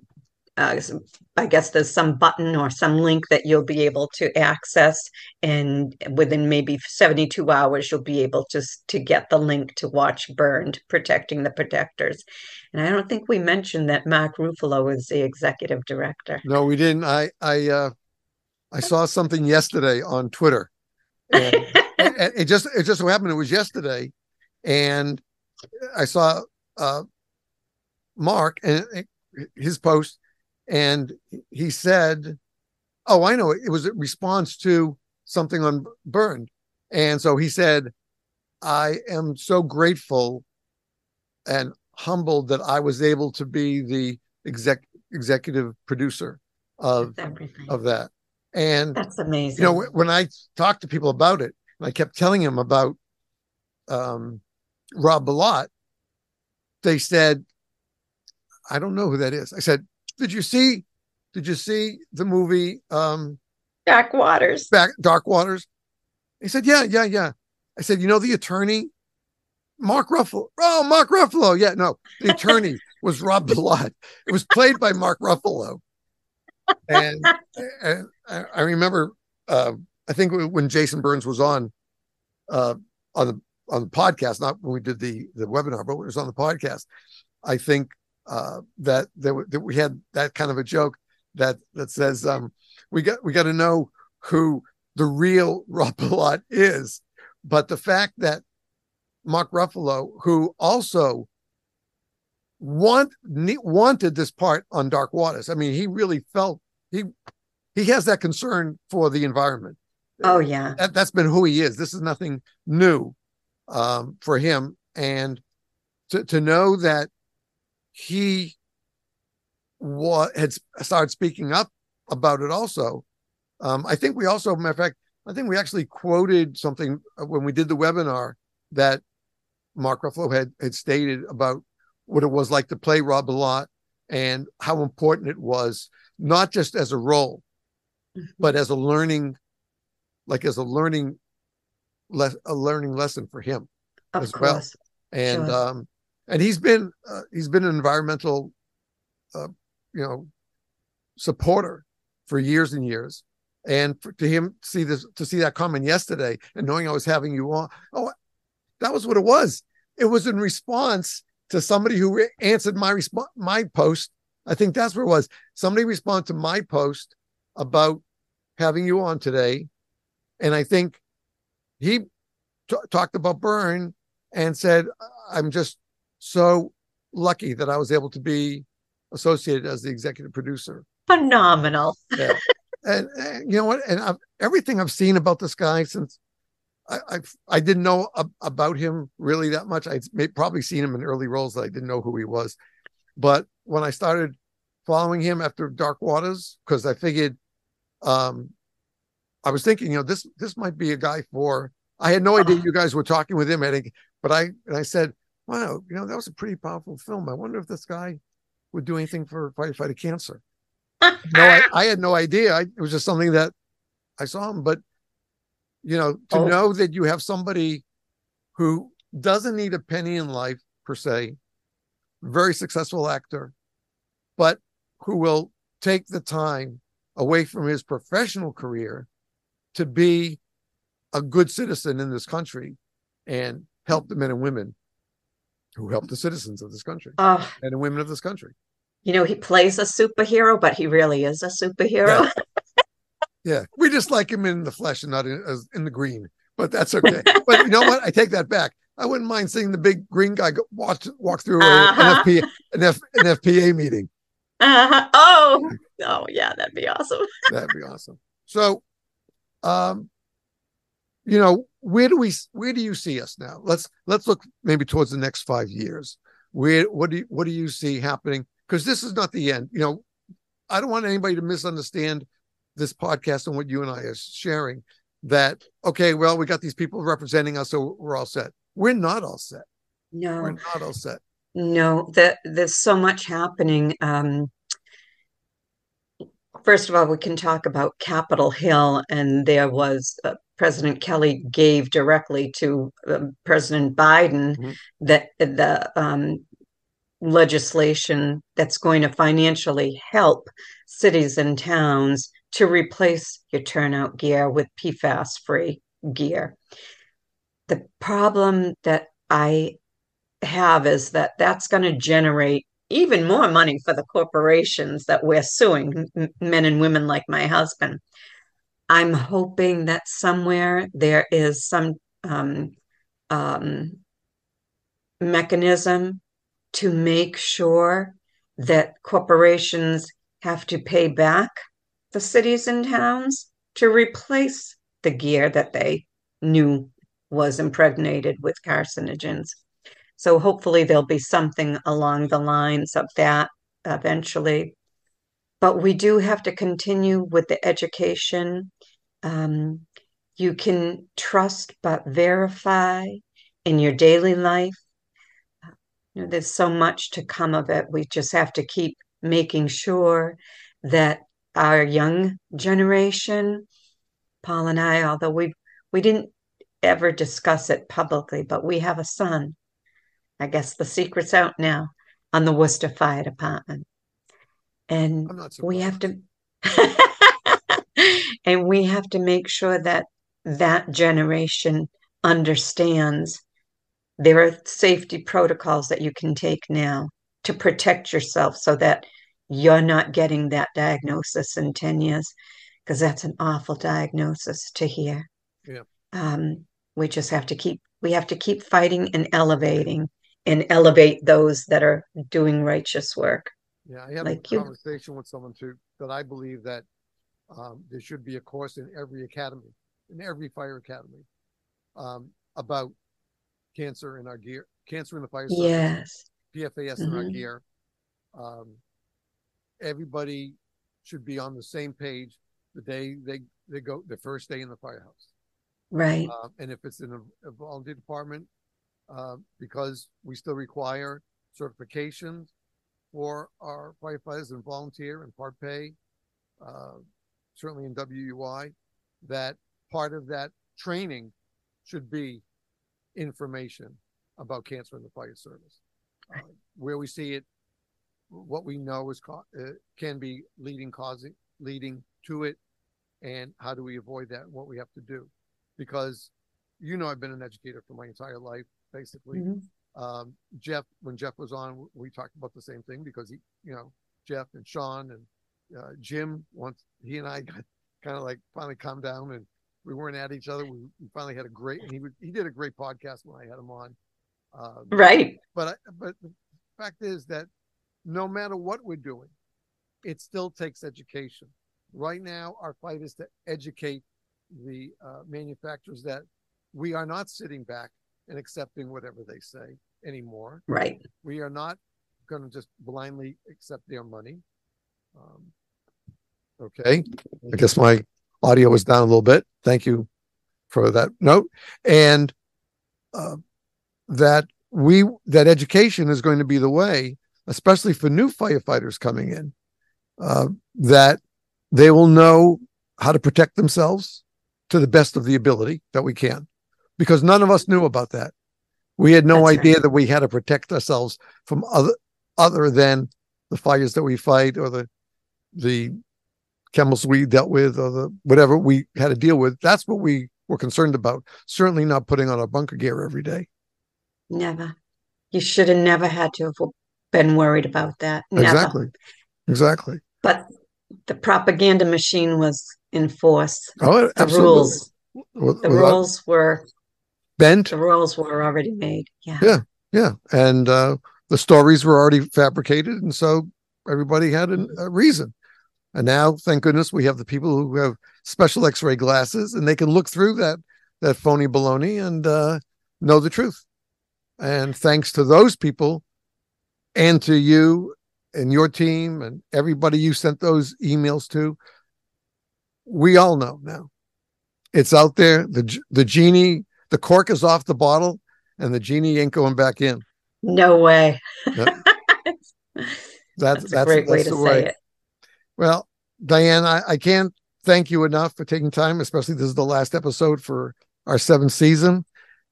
I guess there's some button or some link that you'll be able to access, and within maybe 72 hours, you'll be able to get the link to watch Burned, Protecting the Protectors. And I don't think we mentioned that Mark Ruffalo is the executive director. No, we didn't. I saw something yesterday on Twitter, and it just so happened it was yesterday, and I saw Mark and his post. And he said, oh, I know, it was a response to something on Burned. And so he said, I am so grateful and humbled that I was able to be the executive producer of that. And that's amazing. When I talked to people about it, and I kept telling him about Rob Bilott, they said, I don't know who that is. I said, Did you see the movie Dark Waters? Dark Waters? He said, yeah. I said, the attorney, Mark Ruffalo. Oh, Mark Ruffalo. Yeah, no, the attorney was Rob Bilott. It was played by Mark Ruffalo. And I remember I think when Jason Burns was on the podcast, not when we did the webinar, but when it was on the podcast, I think that we had that kind of a joke that says we got to know who the real Rob Bilott is. But the fact that Mark Ruffalo, who also wanted this part on Dark Waters, I mean, he really felt he has that concern for the environment. Oh yeah, that's been who he is. This is nothing new for him, and to know that he had started speaking up about it also. I think we also, matter of fact, I think we actually quoted something when we did the webinar that Mark Ruffalo had stated about what it was like to play Rob Bilott and how important it was, not just as a role, but as a learning lesson for him as well. And sure. And he's been an environmental supporter for years and years. And to him see that comment yesterday and knowing I was having you on, that was what it was. It was in response to somebody who answered my post. I think that's what it was. Somebody responded to my post about having you on today. And I think he talked about Byrne and said, I'm just so lucky that I was able to be associated as the executive producer. Phenomenal. Yeah. And you know what? And everything I've seen about this guy since I didn't know about him really that much. I'd probably seen him in early roles that I didn't know who he was. But when I started following him after Dark Waters, because I figured, I was thinking, this might be a guy for. I had no idea you guys were talking with him, but I said, wow, that was a pretty powerful film. I wonder if this guy would do anything for fighting cancer. No, I had no idea. It was just something that I saw him. But, to know that you have somebody who doesn't need a penny in life, per se, very successful actor, but who will take the time away from his professional career to be a good citizen in this country and help the men and women who help the citizens of this country and the women of this country. He plays a superhero, but he really is a superhero. Yeah. Yeah. We just like him in the flesh and not in the green, but that's okay. But you know what? I take that back. I wouldn't mind seeing the big green guy walk through an FPA meeting. Oh yeah, that'd be awesome. That'd be awesome. So, where do you see us now? Let's look maybe towards the next 5 years. What do you see happening? Because this is not the end. I don't want anybody to misunderstand this podcast and what you and I are sharing. That okay, well, we got these people representing us, so we're all set. We're not all set. No, we're not all set. No, there's so much happening. First of all, we can talk about Capitol Hill, and there was President Kelly gave directly to President Biden that the legislation that's going to financially help cities and towns to replace your turnout gear with PFAS-free gear. The problem that I have is that that's going to generate even more money for the corporations that we're suing, men and women like my husband. I'm hoping that somewhere there is some mechanism to make sure that corporations have to pay back the cities and towns to replace the gear that they knew was impregnated with carcinogens. So hopefully there'll be something along the lines of that eventually. But we do have to continue with the education. You can trust but verify in your daily life. There's so much to come of it. We just have to keep making sure that our young generation, Paul and I, although we didn't ever discuss it publicly, but we have a son. I guess the secret's out now on the Worcester Fire Department. And we have to, And we have to make sure that that generation understands there are safety protocols that you can take now to protect yourself so that you're not getting that diagnosis in 10 years, because that's an awful diagnosis to hear. Yeah. We just have to keep fighting and elevating and elevate those that are doing righteous work. Yeah, I had like a conversation with someone too that I believe that there should be a course in every academy, in every fire academy, about cancer in our gear, cancer in the fire service, Yes. PFAS in our gear. Everybody should be on the same page the day they go the first day in the firehouse. Right. And if it's in a volunteer department, because we still require certifications for our firefighters and volunteer and part pay, certainly in WUI, that part of that training should be information about cancer in the fire service. Where we see it, what we know is can be leading to it, and how do we avoid that and what we have to do. Because I've been an educator for my entire life, basically. Jeff, when Jeff was on, we talked about the same thing, because Jeff and Sean and Jim, once he and I got kind of like finally calmed down and we weren't at each other, we finally had a great, and he did a great podcast when I had him on. Right. But the fact is that no matter what we're doing, it still takes education. Right now, our fight is to educate the manufacturers that we are not sitting back and accepting whatever they say anymore. Right. We are not going to just blindly accept their money. Okay. I guess my audio was down a little bit. Thank you for that note. And that education is going to be the way, especially for new firefighters coming in, that they will know how to protect themselves to the best of the ability that we can, because none of us knew about that. We had no idea that we had to protect ourselves from other than the fires that we fight, or the chemicals we dealt with, or the whatever we had to deal with. That's what we were concerned about. Certainly not putting on our bunker gear every day. Never. You should have never had to have been worried about that. Never. Exactly. But the propaganda machine was enforced. Oh, absolutely. The rules were bent. The rules were already made. Yeah. Yeah. And the stories were already fabricated, and so everybody had a reason. And now, thank goodness, we have the people who have special X-ray glasses, and they can look through that phony baloney and know the truth. And thanks to those people, and to you and your team and everybody you sent those emails to, we all know now. It's out there. The genie, the cork is off the bottle, and the genie ain't going back in. No way. Yep. That's a great way to say it. Well, Diane, I can't thank you enough for taking time, especially this is the last episode for our 7th season.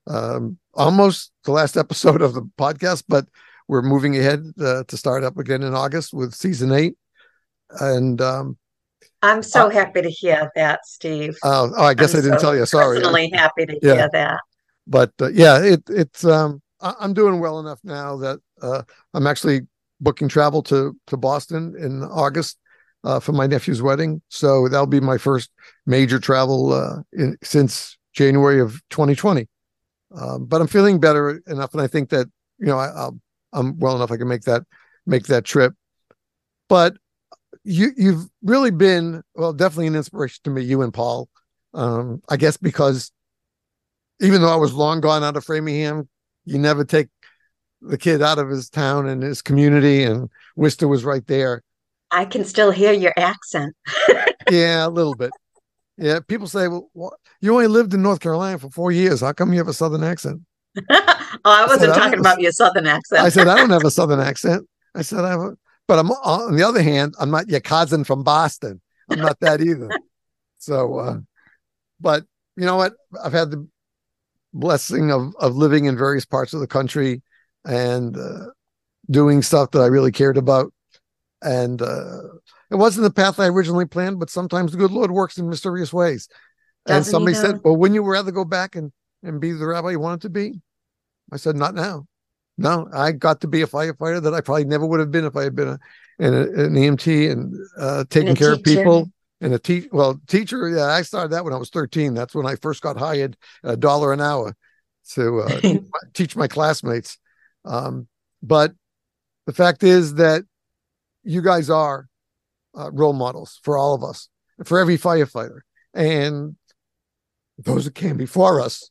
Almost the last episode of the podcast, but we're moving ahead to start up again in August with season 8. And I'm so happy to hear that, Steve. Oh, I guess I didn't tell you. Sorry. Personally happy to hear that. But it's I'm doing well enough now that I'm actually booking travel to Boston in August for my nephew's wedding. So that'll be my first major travel since January of 2020. But I'm feeling better enough, and I think that I'm well enough I can make that trip. But you've really been, well, definitely an inspiration to me, you and Paul. I guess because even though I was long gone out of Framingham, you never take the kid out of his town and his community, and Worcester was right there. I can still hear your accent. Yeah, a little bit. Yeah, people say, well, you only lived in North Carolina for 4 years. How come you have a Southern accent? I wasn't talking about your Southern accent. I said, I don't have a Southern accent. I said, but I'm on the other hand, I'm not your cousin from Boston. I'm not that either. So, but you know what? I've had the blessing of living in various parts of the country and doing stuff that I really cared about. And it wasn't the path I originally planned, but sometimes the good Lord works in mysterious ways. And Doesn't he, somebody though? said, well, wouldn't you rather go back and be the rabbi you wanted to be? I said, not now. No, I got to be a firefighter that I probably never would have been if I had been an EMT and taking care of people. And a teacher. Yeah, I started that when I was 13. That's when I first got hired at $1 an hour to teach my classmates. But the fact is that you guys are role models for all of us, for every firefighter, and those that came before us.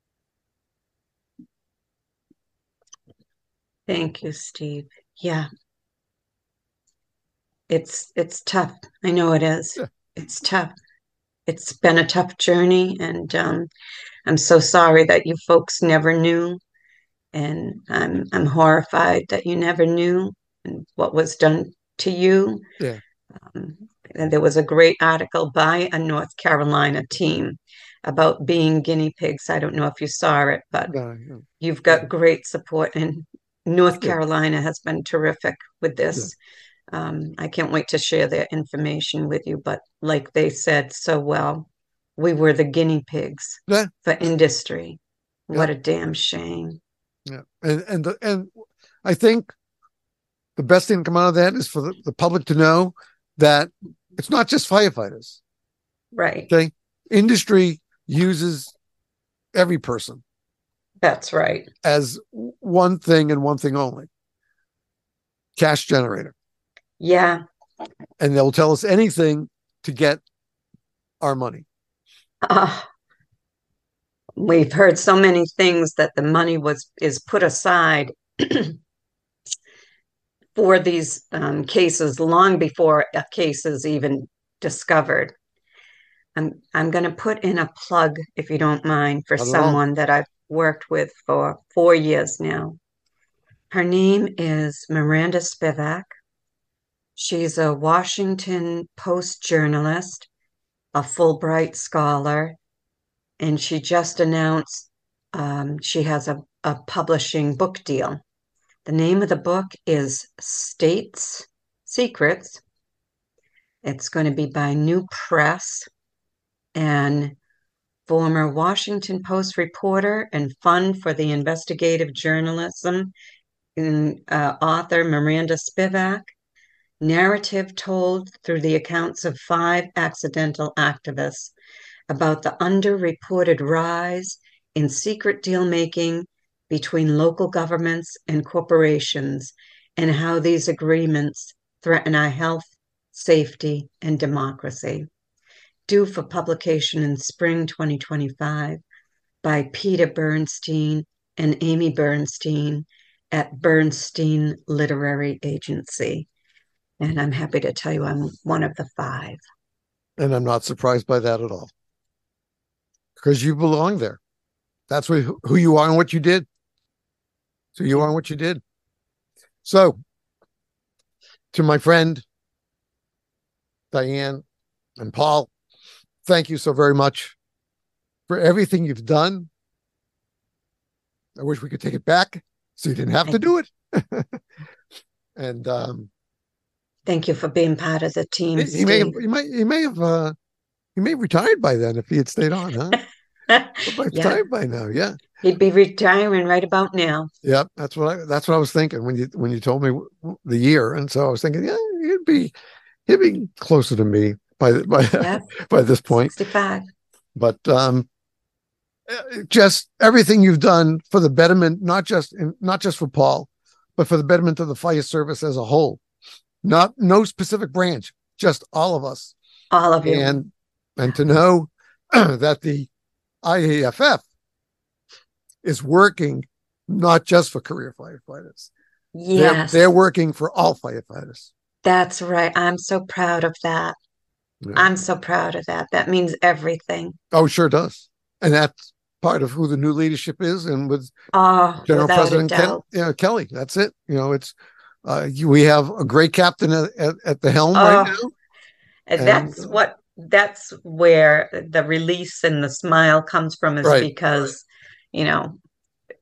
Thank you, Steve. Yeah. It's tough. I know it is. Yeah. It's tough. It's been a tough journey, and I'm so sorry that you folks never knew, and I'm horrified that you never knew and what was done to you. Yeah. And there was a great article by a North Carolina team about being guinea pigs. I don't know if you saw it, but you've got great support, and North Carolina has been terrific with this. I can't wait to share their information with you, but like they said so well, we were the guinea pigs for industry. What a damn shame. Yeah. And I think the best thing to come out of that is for the public to know that it's not just firefighters. Right. Okay. Industry uses every person. That's right. As one thing and one thing only. Cash generator. Yeah. And they'll tell us anything to get our money. We've heard so many things that the money is put aside for these cases long before a case is even discovered. I'm going to put in a plug, if you don't mind, for someone that I've worked with for 4 years now. Her name is Miranda Spivak. She's a Washington Post journalist, a Fulbright scholar, and she just announced she has a publishing book deal. The name of the book is State's Secrets. It's going to be by New Press, and former Washington Post reporter and Fund for the Investigative Journalism author Miranda Spivak. Narrative told through the accounts of 5 accidental activists about the underreported rise in secret deal-making between local governments and corporations, and how these agreements threaten our health, safety, and democracy. Due for publication in spring 2025 by Peter Bernstein and Amy Bernstein at Bernstein Literary Agency. And I'm happy to tell you I'm one of the 5. And I'm not surprised by that at all. Because you belong there. That's who you are and what you did. So you are and what you did. So, to my friend, Diane and Paul, thank you so very much for everything you've done. I wish we could take it back so you didn't have to do it. And thank you for being part of the team. He may have retired by then if he had stayed on, huh? Retired by now, yeah. He'd be retiring right about now. Yep, that's what I was thinking when you told me the year, and so I was thinking, yeah, he'd be closer to me by this point. 65. But just everything you've done for the betterment, not just for Paul, but for the betterment of the fire service as a whole. No specific branch, just all of us. All of you. And to know that the IAFF is working not just for career firefighters. Yes. They're working for all firefighters. That's right. I'm so proud of that. Yeah. I'm so proud of that. That means everything. Oh, sure does. And that's part of who the new leadership is. And with General President Kelly, that's it. It's we have a great captain at the helm right now. And that's where the release and the smile comes from, is because,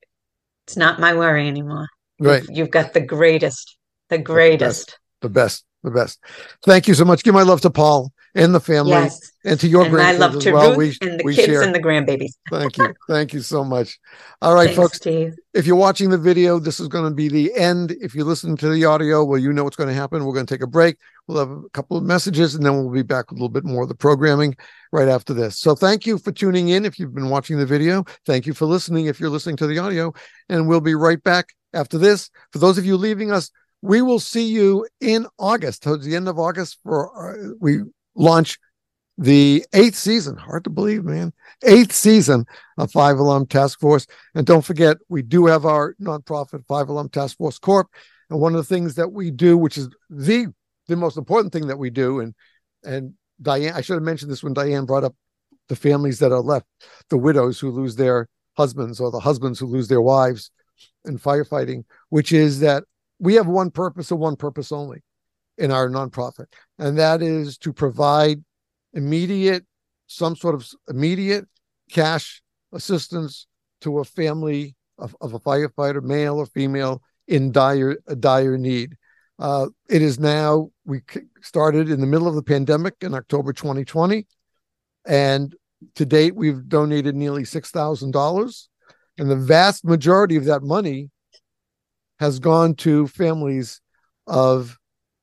it's not my worry anymore. Right. You've got the greatest. The best. The best. Thank you so much. Give my love to Paul and the family, Yes. and to your And my grandkids love as to well. Ruth and the we kids share. and the grandbabies. Thank you. Thank you so much. All right, Thanks, folks. Steve. If you're watching the video, this is going to be the end. If you listen to the audio, well, you know what's going to happen. We're going to take a break. We'll have a couple of messages, and then we'll be back with a little bit more of the programming right after this. So thank you for tuning in if you've been watching the video. Thank you for listening if you're listening to the audio. And we'll be right back after this. For those of you leaving us, we will see you in August, towards the end of August. We launch the 8th season. Hard to believe, man. 8th season of Five Alarm Task Force. And don't forget, we do have our nonprofit Five Alarm Task Force Corp. And one of the things that we do, which is the most important thing that we do, and Diane, I should have mentioned this when Diane brought up the families that are left, the widows who lose their husbands, or the husbands who lose their wives in firefighting, which is that we have one purpose and one purpose only in our nonprofit. And that is to provide some sort of immediate cash assistance to a family of a firefighter, male or female, in dire need. It is now, we started in the middle of the pandemic in October 2020, and to date we've donated nearly $6,000, and the vast majority of that money has gone to families of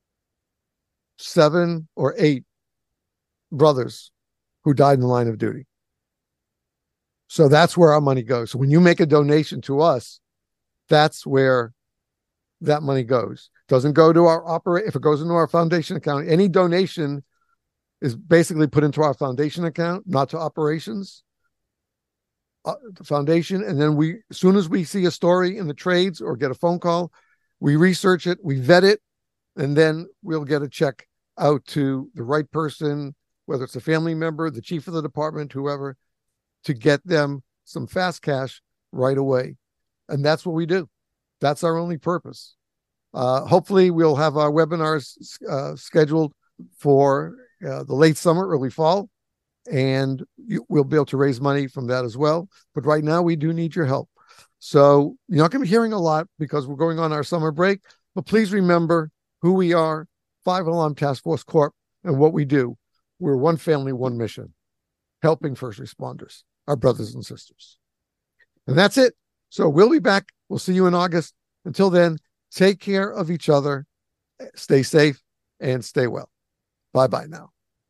7 or 8 brothers who died in the line of duty. So that's where our money goes. So when you make a donation to us, that's where that money goes. Doesn't go to our if it goes into our foundation account, any donation is basically put into our foundation account, not to operations, the foundation. And then as soon as we see a story in the trades or get a phone call, we research it, we vet it, and then we'll get a check out to the right person, whether it's a family member, the chief of the department, whoever, to get them some fast cash right away. And that's what we do. That's our only purpose. Hopefully we'll have our webinars scheduled for the late summer, early fall, and we'll be able to raise money from that as well. But right now we do need your help. So you're not going to be hearing a lot because we're going on our summer break, but please remember who we are, Five Alarm Task Force Corp, and what we do. We're one family, one mission, helping first responders, our brothers and sisters. And that's it. So we'll be back. We'll see you in August. Until then, take care of each other, stay safe, and stay well. Bye-bye now.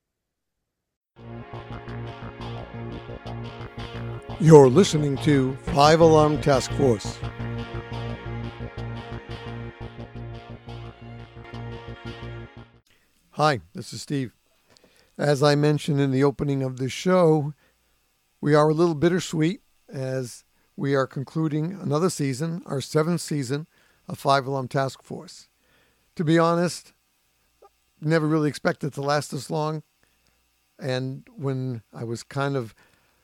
You're listening to Five Alarm Task Force. Hi, this is Steve. As I mentioned in the opening of the show, we are a little bittersweet as we are concluding another season, our 7th season of Five Alarm Task Force. To be honest, never really expected it to last this long. And when I was kind of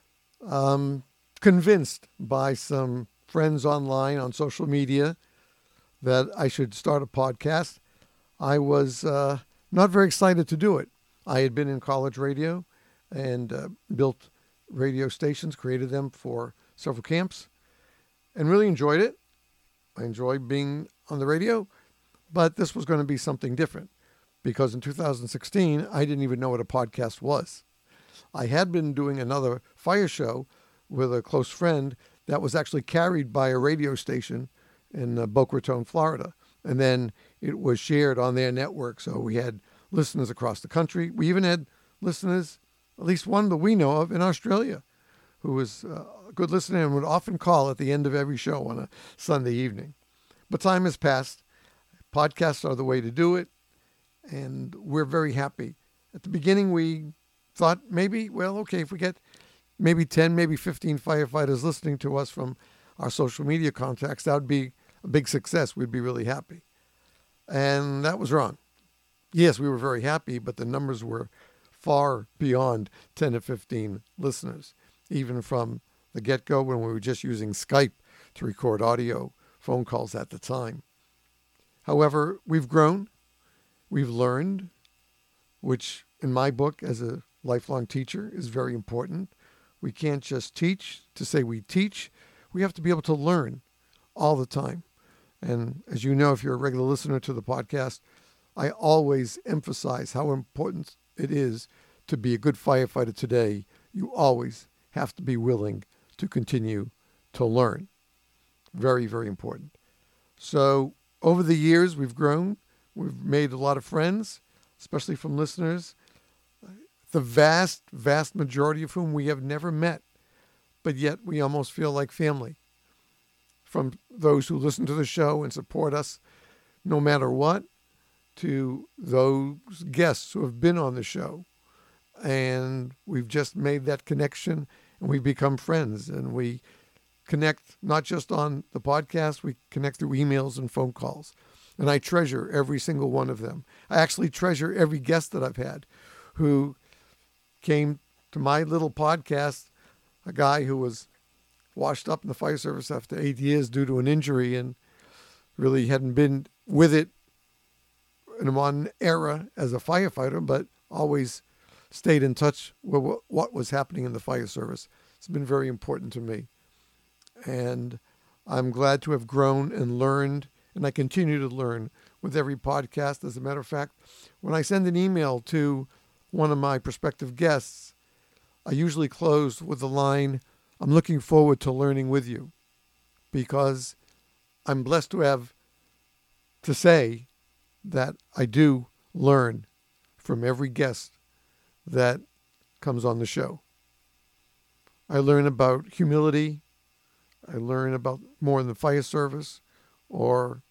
convinced by some friends online on social media that I should start a podcast, I was not very excited to do it. I had been in college radio and built radio stations, created them for several camps, and really enjoyed it. I enjoyed being on the radio, but this was going to be something different because in 2016, I didn't even know what a podcast was. I had been doing another fire show with a close friend that was actually carried by a radio station in Boca Raton, Florida. And then it was shared on their network. So we had listeners across the country. We even had listeners, at least one that we know of, in Australia, who was a good listener and would often call at the end of every show on a Sunday evening. But time has passed. Podcasts are the way to do it. And we're very happy. At the beginning, we thought maybe, well, okay, if we get maybe 10, maybe 15 firefighters listening to us from our social media contacts, that would be a big success. We'd be really happy. And that was wrong. Yes, we were very happy, but the numbers were far beyond 10 to 15 listeners, even from the get-go when we were just using Skype to record audio phone calls at the time. However, we've grown, we've learned, which in my book as a lifelong teacher is very important. We can't just teach to say we teach. We have to be able to learn all the time. And as you know, if you're a regular listener to the podcast, I always emphasize how important it is to be a good firefighter today. You always have to be willing to continue to learn. Very, very important. So over the years, we've grown. We've made a lot of friends, especially from listeners, the vast, vast majority of whom we have never met, but yet we almost feel like family. From those who listen to the show and support us no matter what, to those guests who have been on the show. And we've just made that connection, and we've become friends, and we connect not just on the podcast, we connect through emails and phone calls. And I treasure every single one of them. I actually treasure every guest that I've had who came to my little podcast, a guy who was washed up in the fire service after 8 years due to an injury and really hadn't been with it in one era as a firefighter, but always stayed in touch with what was happening in the fire service. It's been very important to me. And I'm glad to have grown and learned, and I continue to learn with every podcast. As a matter of fact, when I send an email to one of my prospective guests, I usually close with the line, "I'm looking forward to learning with you," because I'm blessed to have to say that I do learn from every guest that comes on the show. I learn about humility. I learn about more in the fire service or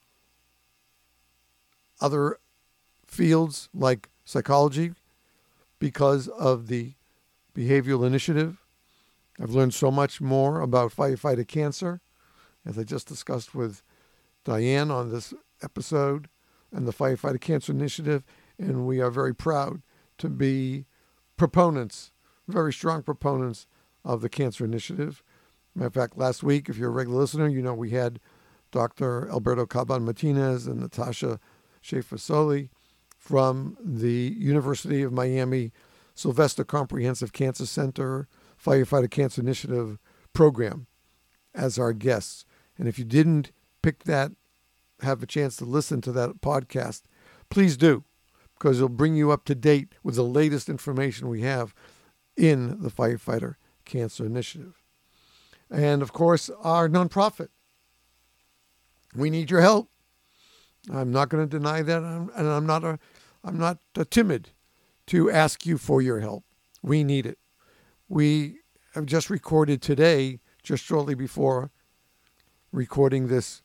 other fields like psychology because of the behavioral initiative. I've learned so much more about firefighter cancer, as I just discussed with Diane on this episode, and the Firefighter Cancer Initiative, and we are very proud to be proponents, very strong proponents of the Cancer Initiative. Matter of fact, last week, if you're a regular listener, you know we had Dr. Alberto Caban-Martinez and Natasha Schaefer-Soli from the University of Miami Sylvester Comprehensive Cancer Center Firefighter Cancer Initiative program as our guests. And if you didn't pick that, have a chance to listen to that podcast, please do, because it'll bring you up to date with the latest information we have in the Firefighter Cancer Initiative. And of course, our nonprofit. We need your help. I'm not going to deny that, and I'm not timid to ask you for your help. We need it. We have just recorded today, just shortly before recording this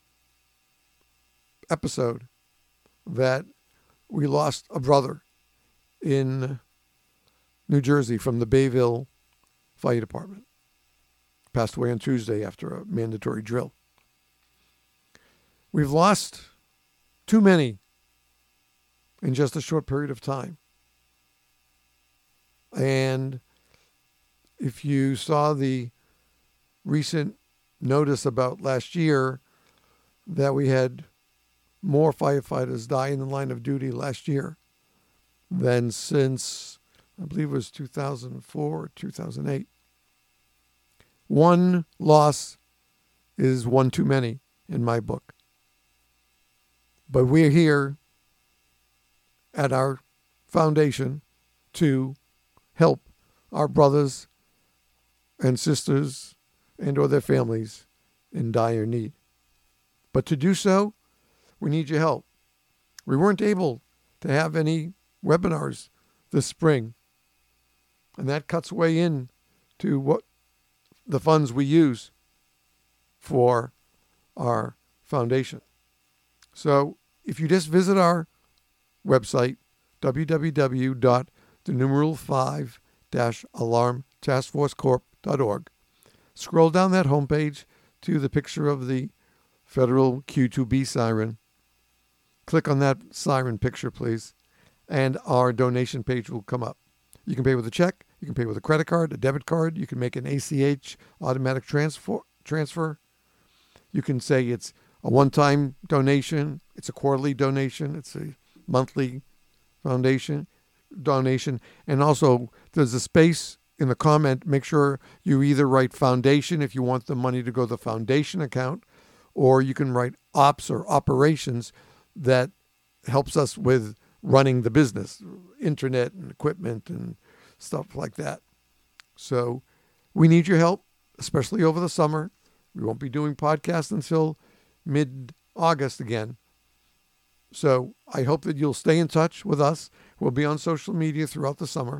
episode, that we lost a brother in New Jersey from the Bayville Fire Department. Passed away on Tuesday after a mandatory drill. We've lost too many in just a short period of time. And if you saw the recent notice about last year that we had more firefighters die in the line of duty last year than since, I believe it was 2004 or 2008. One loss is one too many in my book. But we're here at our foundation to help our brothers and sisters and or their families in dire need. But to do so, we need your help. We weren't able to have any webinars this spring, and that cuts way in to what the funds we use for our foundation. So if you just visit our website, www.5-alarmtaskforcecorp.org, scroll down that homepage to the picture of the federal Q2B siren. Click on that siren picture, please, and our donation page will come up. You can pay with a check, you can pay with a credit card, a debit card, you can make an ACH automatic transfer. You can say it's a one-time donation, it's a quarterly donation, it's a monthly donation. And also, there's a space in the comment. Make sure you either write foundation if you want the money to go to the foundation account, or you can write ops or operations that helps us with running the business, internet and equipment and stuff like that. So we need your help, especially over the summer. We won't be doing podcasts until mid-August again. So I hope that you'll stay in touch with us. We'll be on social media throughout the summer.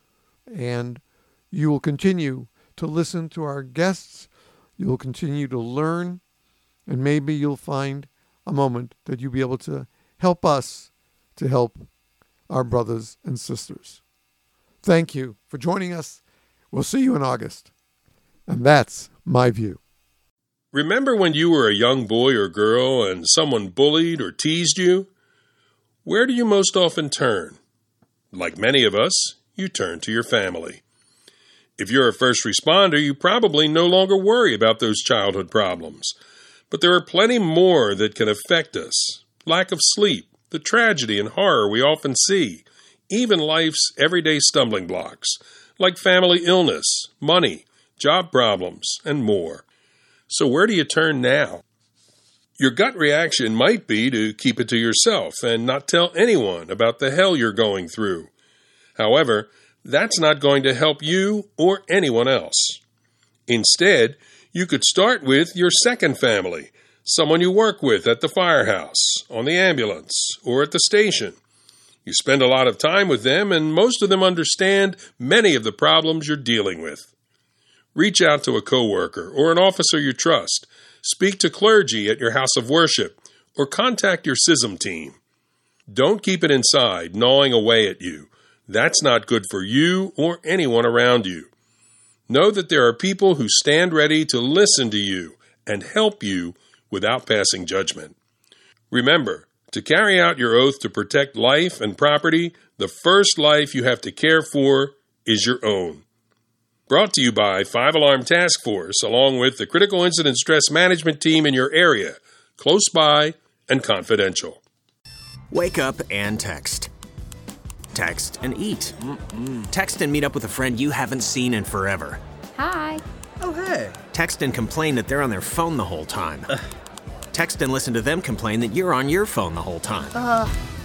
And you will continue to listen to our guests. You will continue to learn. And maybe you'll find a moment that you'll be able to help us to help our brothers and sisters. Thank you for joining us. We'll see you in August. And that's my view. Remember when you were a young boy or girl and someone bullied or teased you? Where do you most often turn? Like many of us, you turn to your family. If you're a first responder, you probably no longer worry about those childhood problems. But there are plenty more that can affect us. Lack of sleep, the tragedy and horror we often see, even life's everyday stumbling blocks, like family illness, money, job problems, and more. So where do you turn now? Your gut reaction might be to keep it to yourself and not tell anyone about the hell you're going through. However, that's not going to help you or anyone else. Instead, you could start with your second family, someone you work with at the firehouse, on the ambulance, or at the station. You spend a lot of time with them, and most of them understand many of the problems you're dealing with. Reach out to a coworker or an officer you trust. Speak to clergy at your house of worship, or contact your CISM team. Don't keep it inside, gnawing away at you. That's not good for you or anyone around you. Know that there are people who stand ready to listen to you and help you without passing judgment. Remember, to carry out your oath to protect life and property, the first life you have to care for is your own. Brought to you by 5 Alarm Task Force, along with the Critical Incident Stress Management Team in your area, close by and confidential. Wake up and text. Text and eat. Text and meet up with a friend you haven't seen in forever. Hi. Oh, hey. Text and complain that they're on their phone the whole time. Text and listen to them complain that you're on your phone the whole time.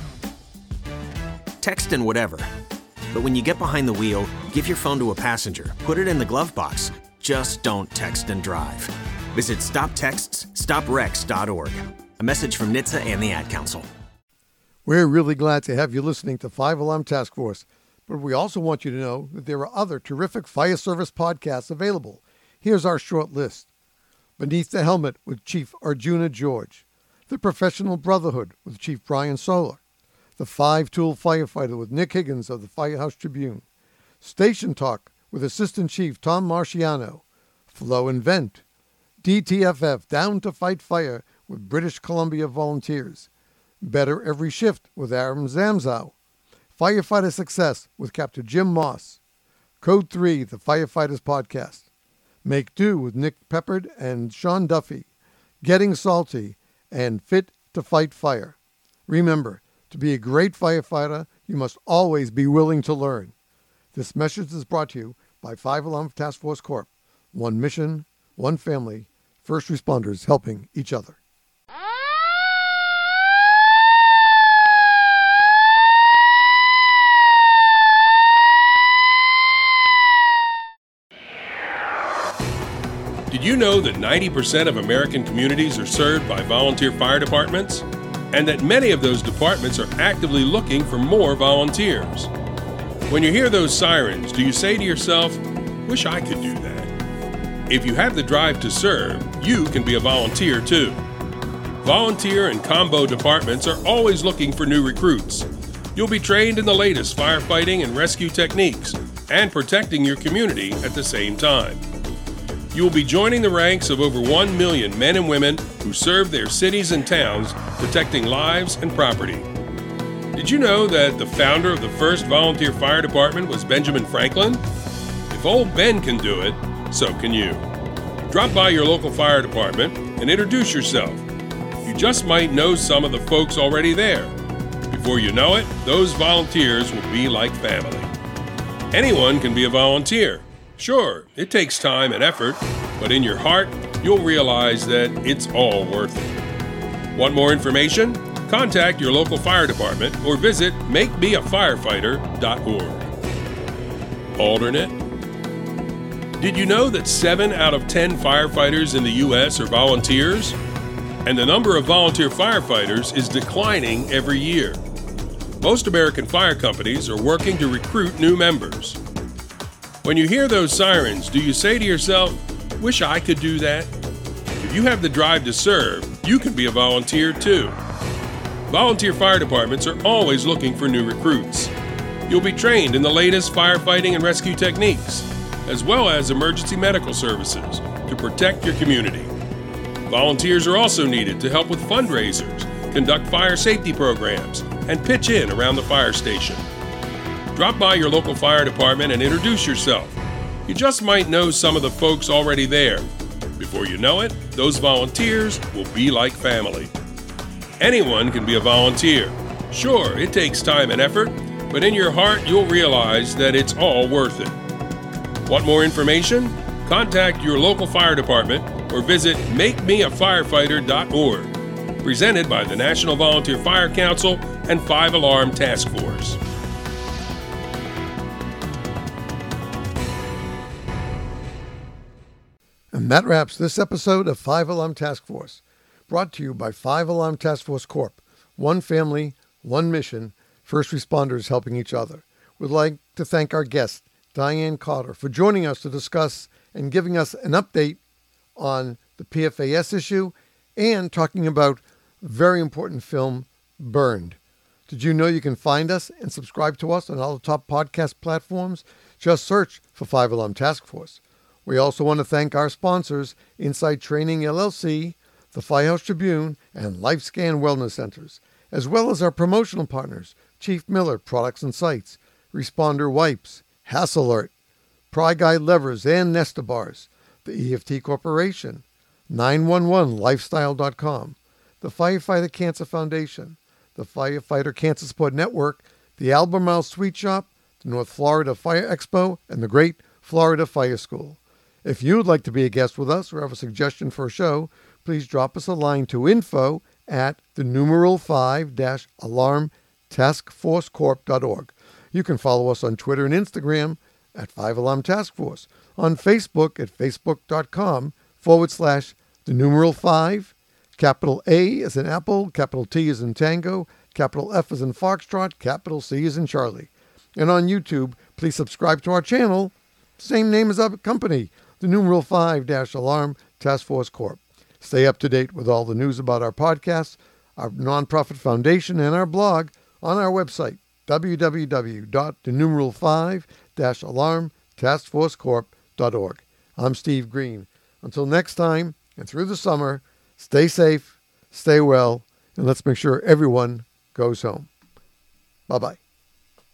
Text and whatever. But when you get behind the wheel, give your phone to a passenger. Put it in the glove box. Just don't text and drive. Visit StopTextsStopWrecks.org. A message from NHTSA and the Ad Council. We're really glad to have you listening to 5 Alarm Task Force, but we also want you to know that there are other terrific fire service podcasts available. Here's our short list. Beneath the Helmet with Chief Arjuna George, The Professional Brotherhood with Chief Brian Solar, The 5-Tool Firefighter with Nick Higgins of the Firehouse Tribune, Station Talk with Assistant Chief Tom Marciano, Flow and Vent, DTFF Down to Fight Fire with British Columbia Volunteers, Better Every Shift with Aram Zamzow, Firefighter Success with Captain Jim Moss, Code 3, the Firefighters Podcast, Make Do with Nick Peppard and Sean Duffy, Getting Salty, and Fit to Fight Fire. Remember, to be a great firefighter, you must always be willing to learn. This message is brought to you by 5 Alarm Task Force Corp. One mission, one family, first responders helping each other. Did you know that 90% of American communities are served by volunteer fire departments? And that many of those departments are actively looking for more volunteers? When you hear those sirens, do you say to yourself, "Wish I could do that"? If you have the drive to serve, you can be a volunteer too. Volunteer and combo departments are always looking for new recruits. You'll be trained in the latest firefighting and rescue techniques and protecting your community at the same time. You will be joining the ranks of over 1 million men and women who serve their cities and towns, protecting lives and property. Did you know that the founder of the first volunteer fire department was Benjamin Franklin? If old Ben can do it, so can you. Drop by your local fire department and introduce yourself. You just might know some of the folks already there. Before you know it, those volunteers will be like family. Anyone can be a volunteer. Sure, it takes time and effort, but in your heart, you'll realize that it's all worth it. Want more information? Contact your local fire department or visit makemeafirefighter.org. Alternate. Did you know that 7 out of 10 firefighters in the U.S. are volunteers? And the number of volunteer firefighters is declining every year. Most American fire companies are working to recruit new members. When you hear those sirens, do you say to yourself, "Wish I could do that"? If you have the drive to serve, you can be a volunteer too. Volunteer fire departments are always looking for new recruits. You'll be trained in the latest firefighting and rescue techniques, as well as emergency medical services to protect your community. Volunteers are also needed to help with fundraisers, conduct fire safety programs, and pitch in around the fire station. Drop by your local fire department and introduce yourself. You just might know some of the folks already there. Before you know it, those volunteers will be like family. Anyone can be a volunteer. Sure, it takes time and effort, but in your heart you'll realize that it's all worth it. Want more information? Contact your local fire department or visit makemeafirefighter.org. Presented by the National Volunteer Fire Council and 5 Alarm Task Force. And that wraps this episode of 5 Alarm Task Force, brought to you by 5 Alarm Task Force Corp. One family, one mission, first responders helping each other. We'd like to thank our guest, Diane Carter, for joining us to discuss and giving us an update on the PFAS issue and talking about a very important film, Burned. Did you know you can find us and subscribe to us on all the top podcast platforms? Just search for 5 Alarm Task Force. We also want to thank our sponsors, Inside Training LLC, the Firehouse Tribune, and LifeScan Wellness Centers, as well as our promotional partners, Chief Miller Products and Sites, Responder Wipes, Hasselert, Pry Guide Levers and Nesta Bars, the EFT Corporation, 911lifestyle.com, the Firefighter Cancer Foundation, the Firefighter Cancer Support Network, the Albemarle Sweet Shop, the North Florida Fire Expo, and the Great Florida Fire School. If you'd like to be a guest with us or have a suggestion for a show, please drop us a line to info@5alarmtaskforcecorp.org. You can follow us on Twitter and Instagram at 5 Alarm Task Force, on Facebook at facebook.com/5, capital A as in Apple, capital T as in Tango, capital F as in Foxtrot, capital C as in Charlie. And on YouTube, please subscribe to our channel, same name as our company, the 5-Alarm Task Force Corp. Stay up to date with all the news about our podcast, our nonprofit foundation, and our blog on our website, www.5-alarmtaskforcecorp.org. I'm Steve Green. Until next time, and through the summer, stay safe, stay well, and let's make sure everyone goes home. Bye-bye.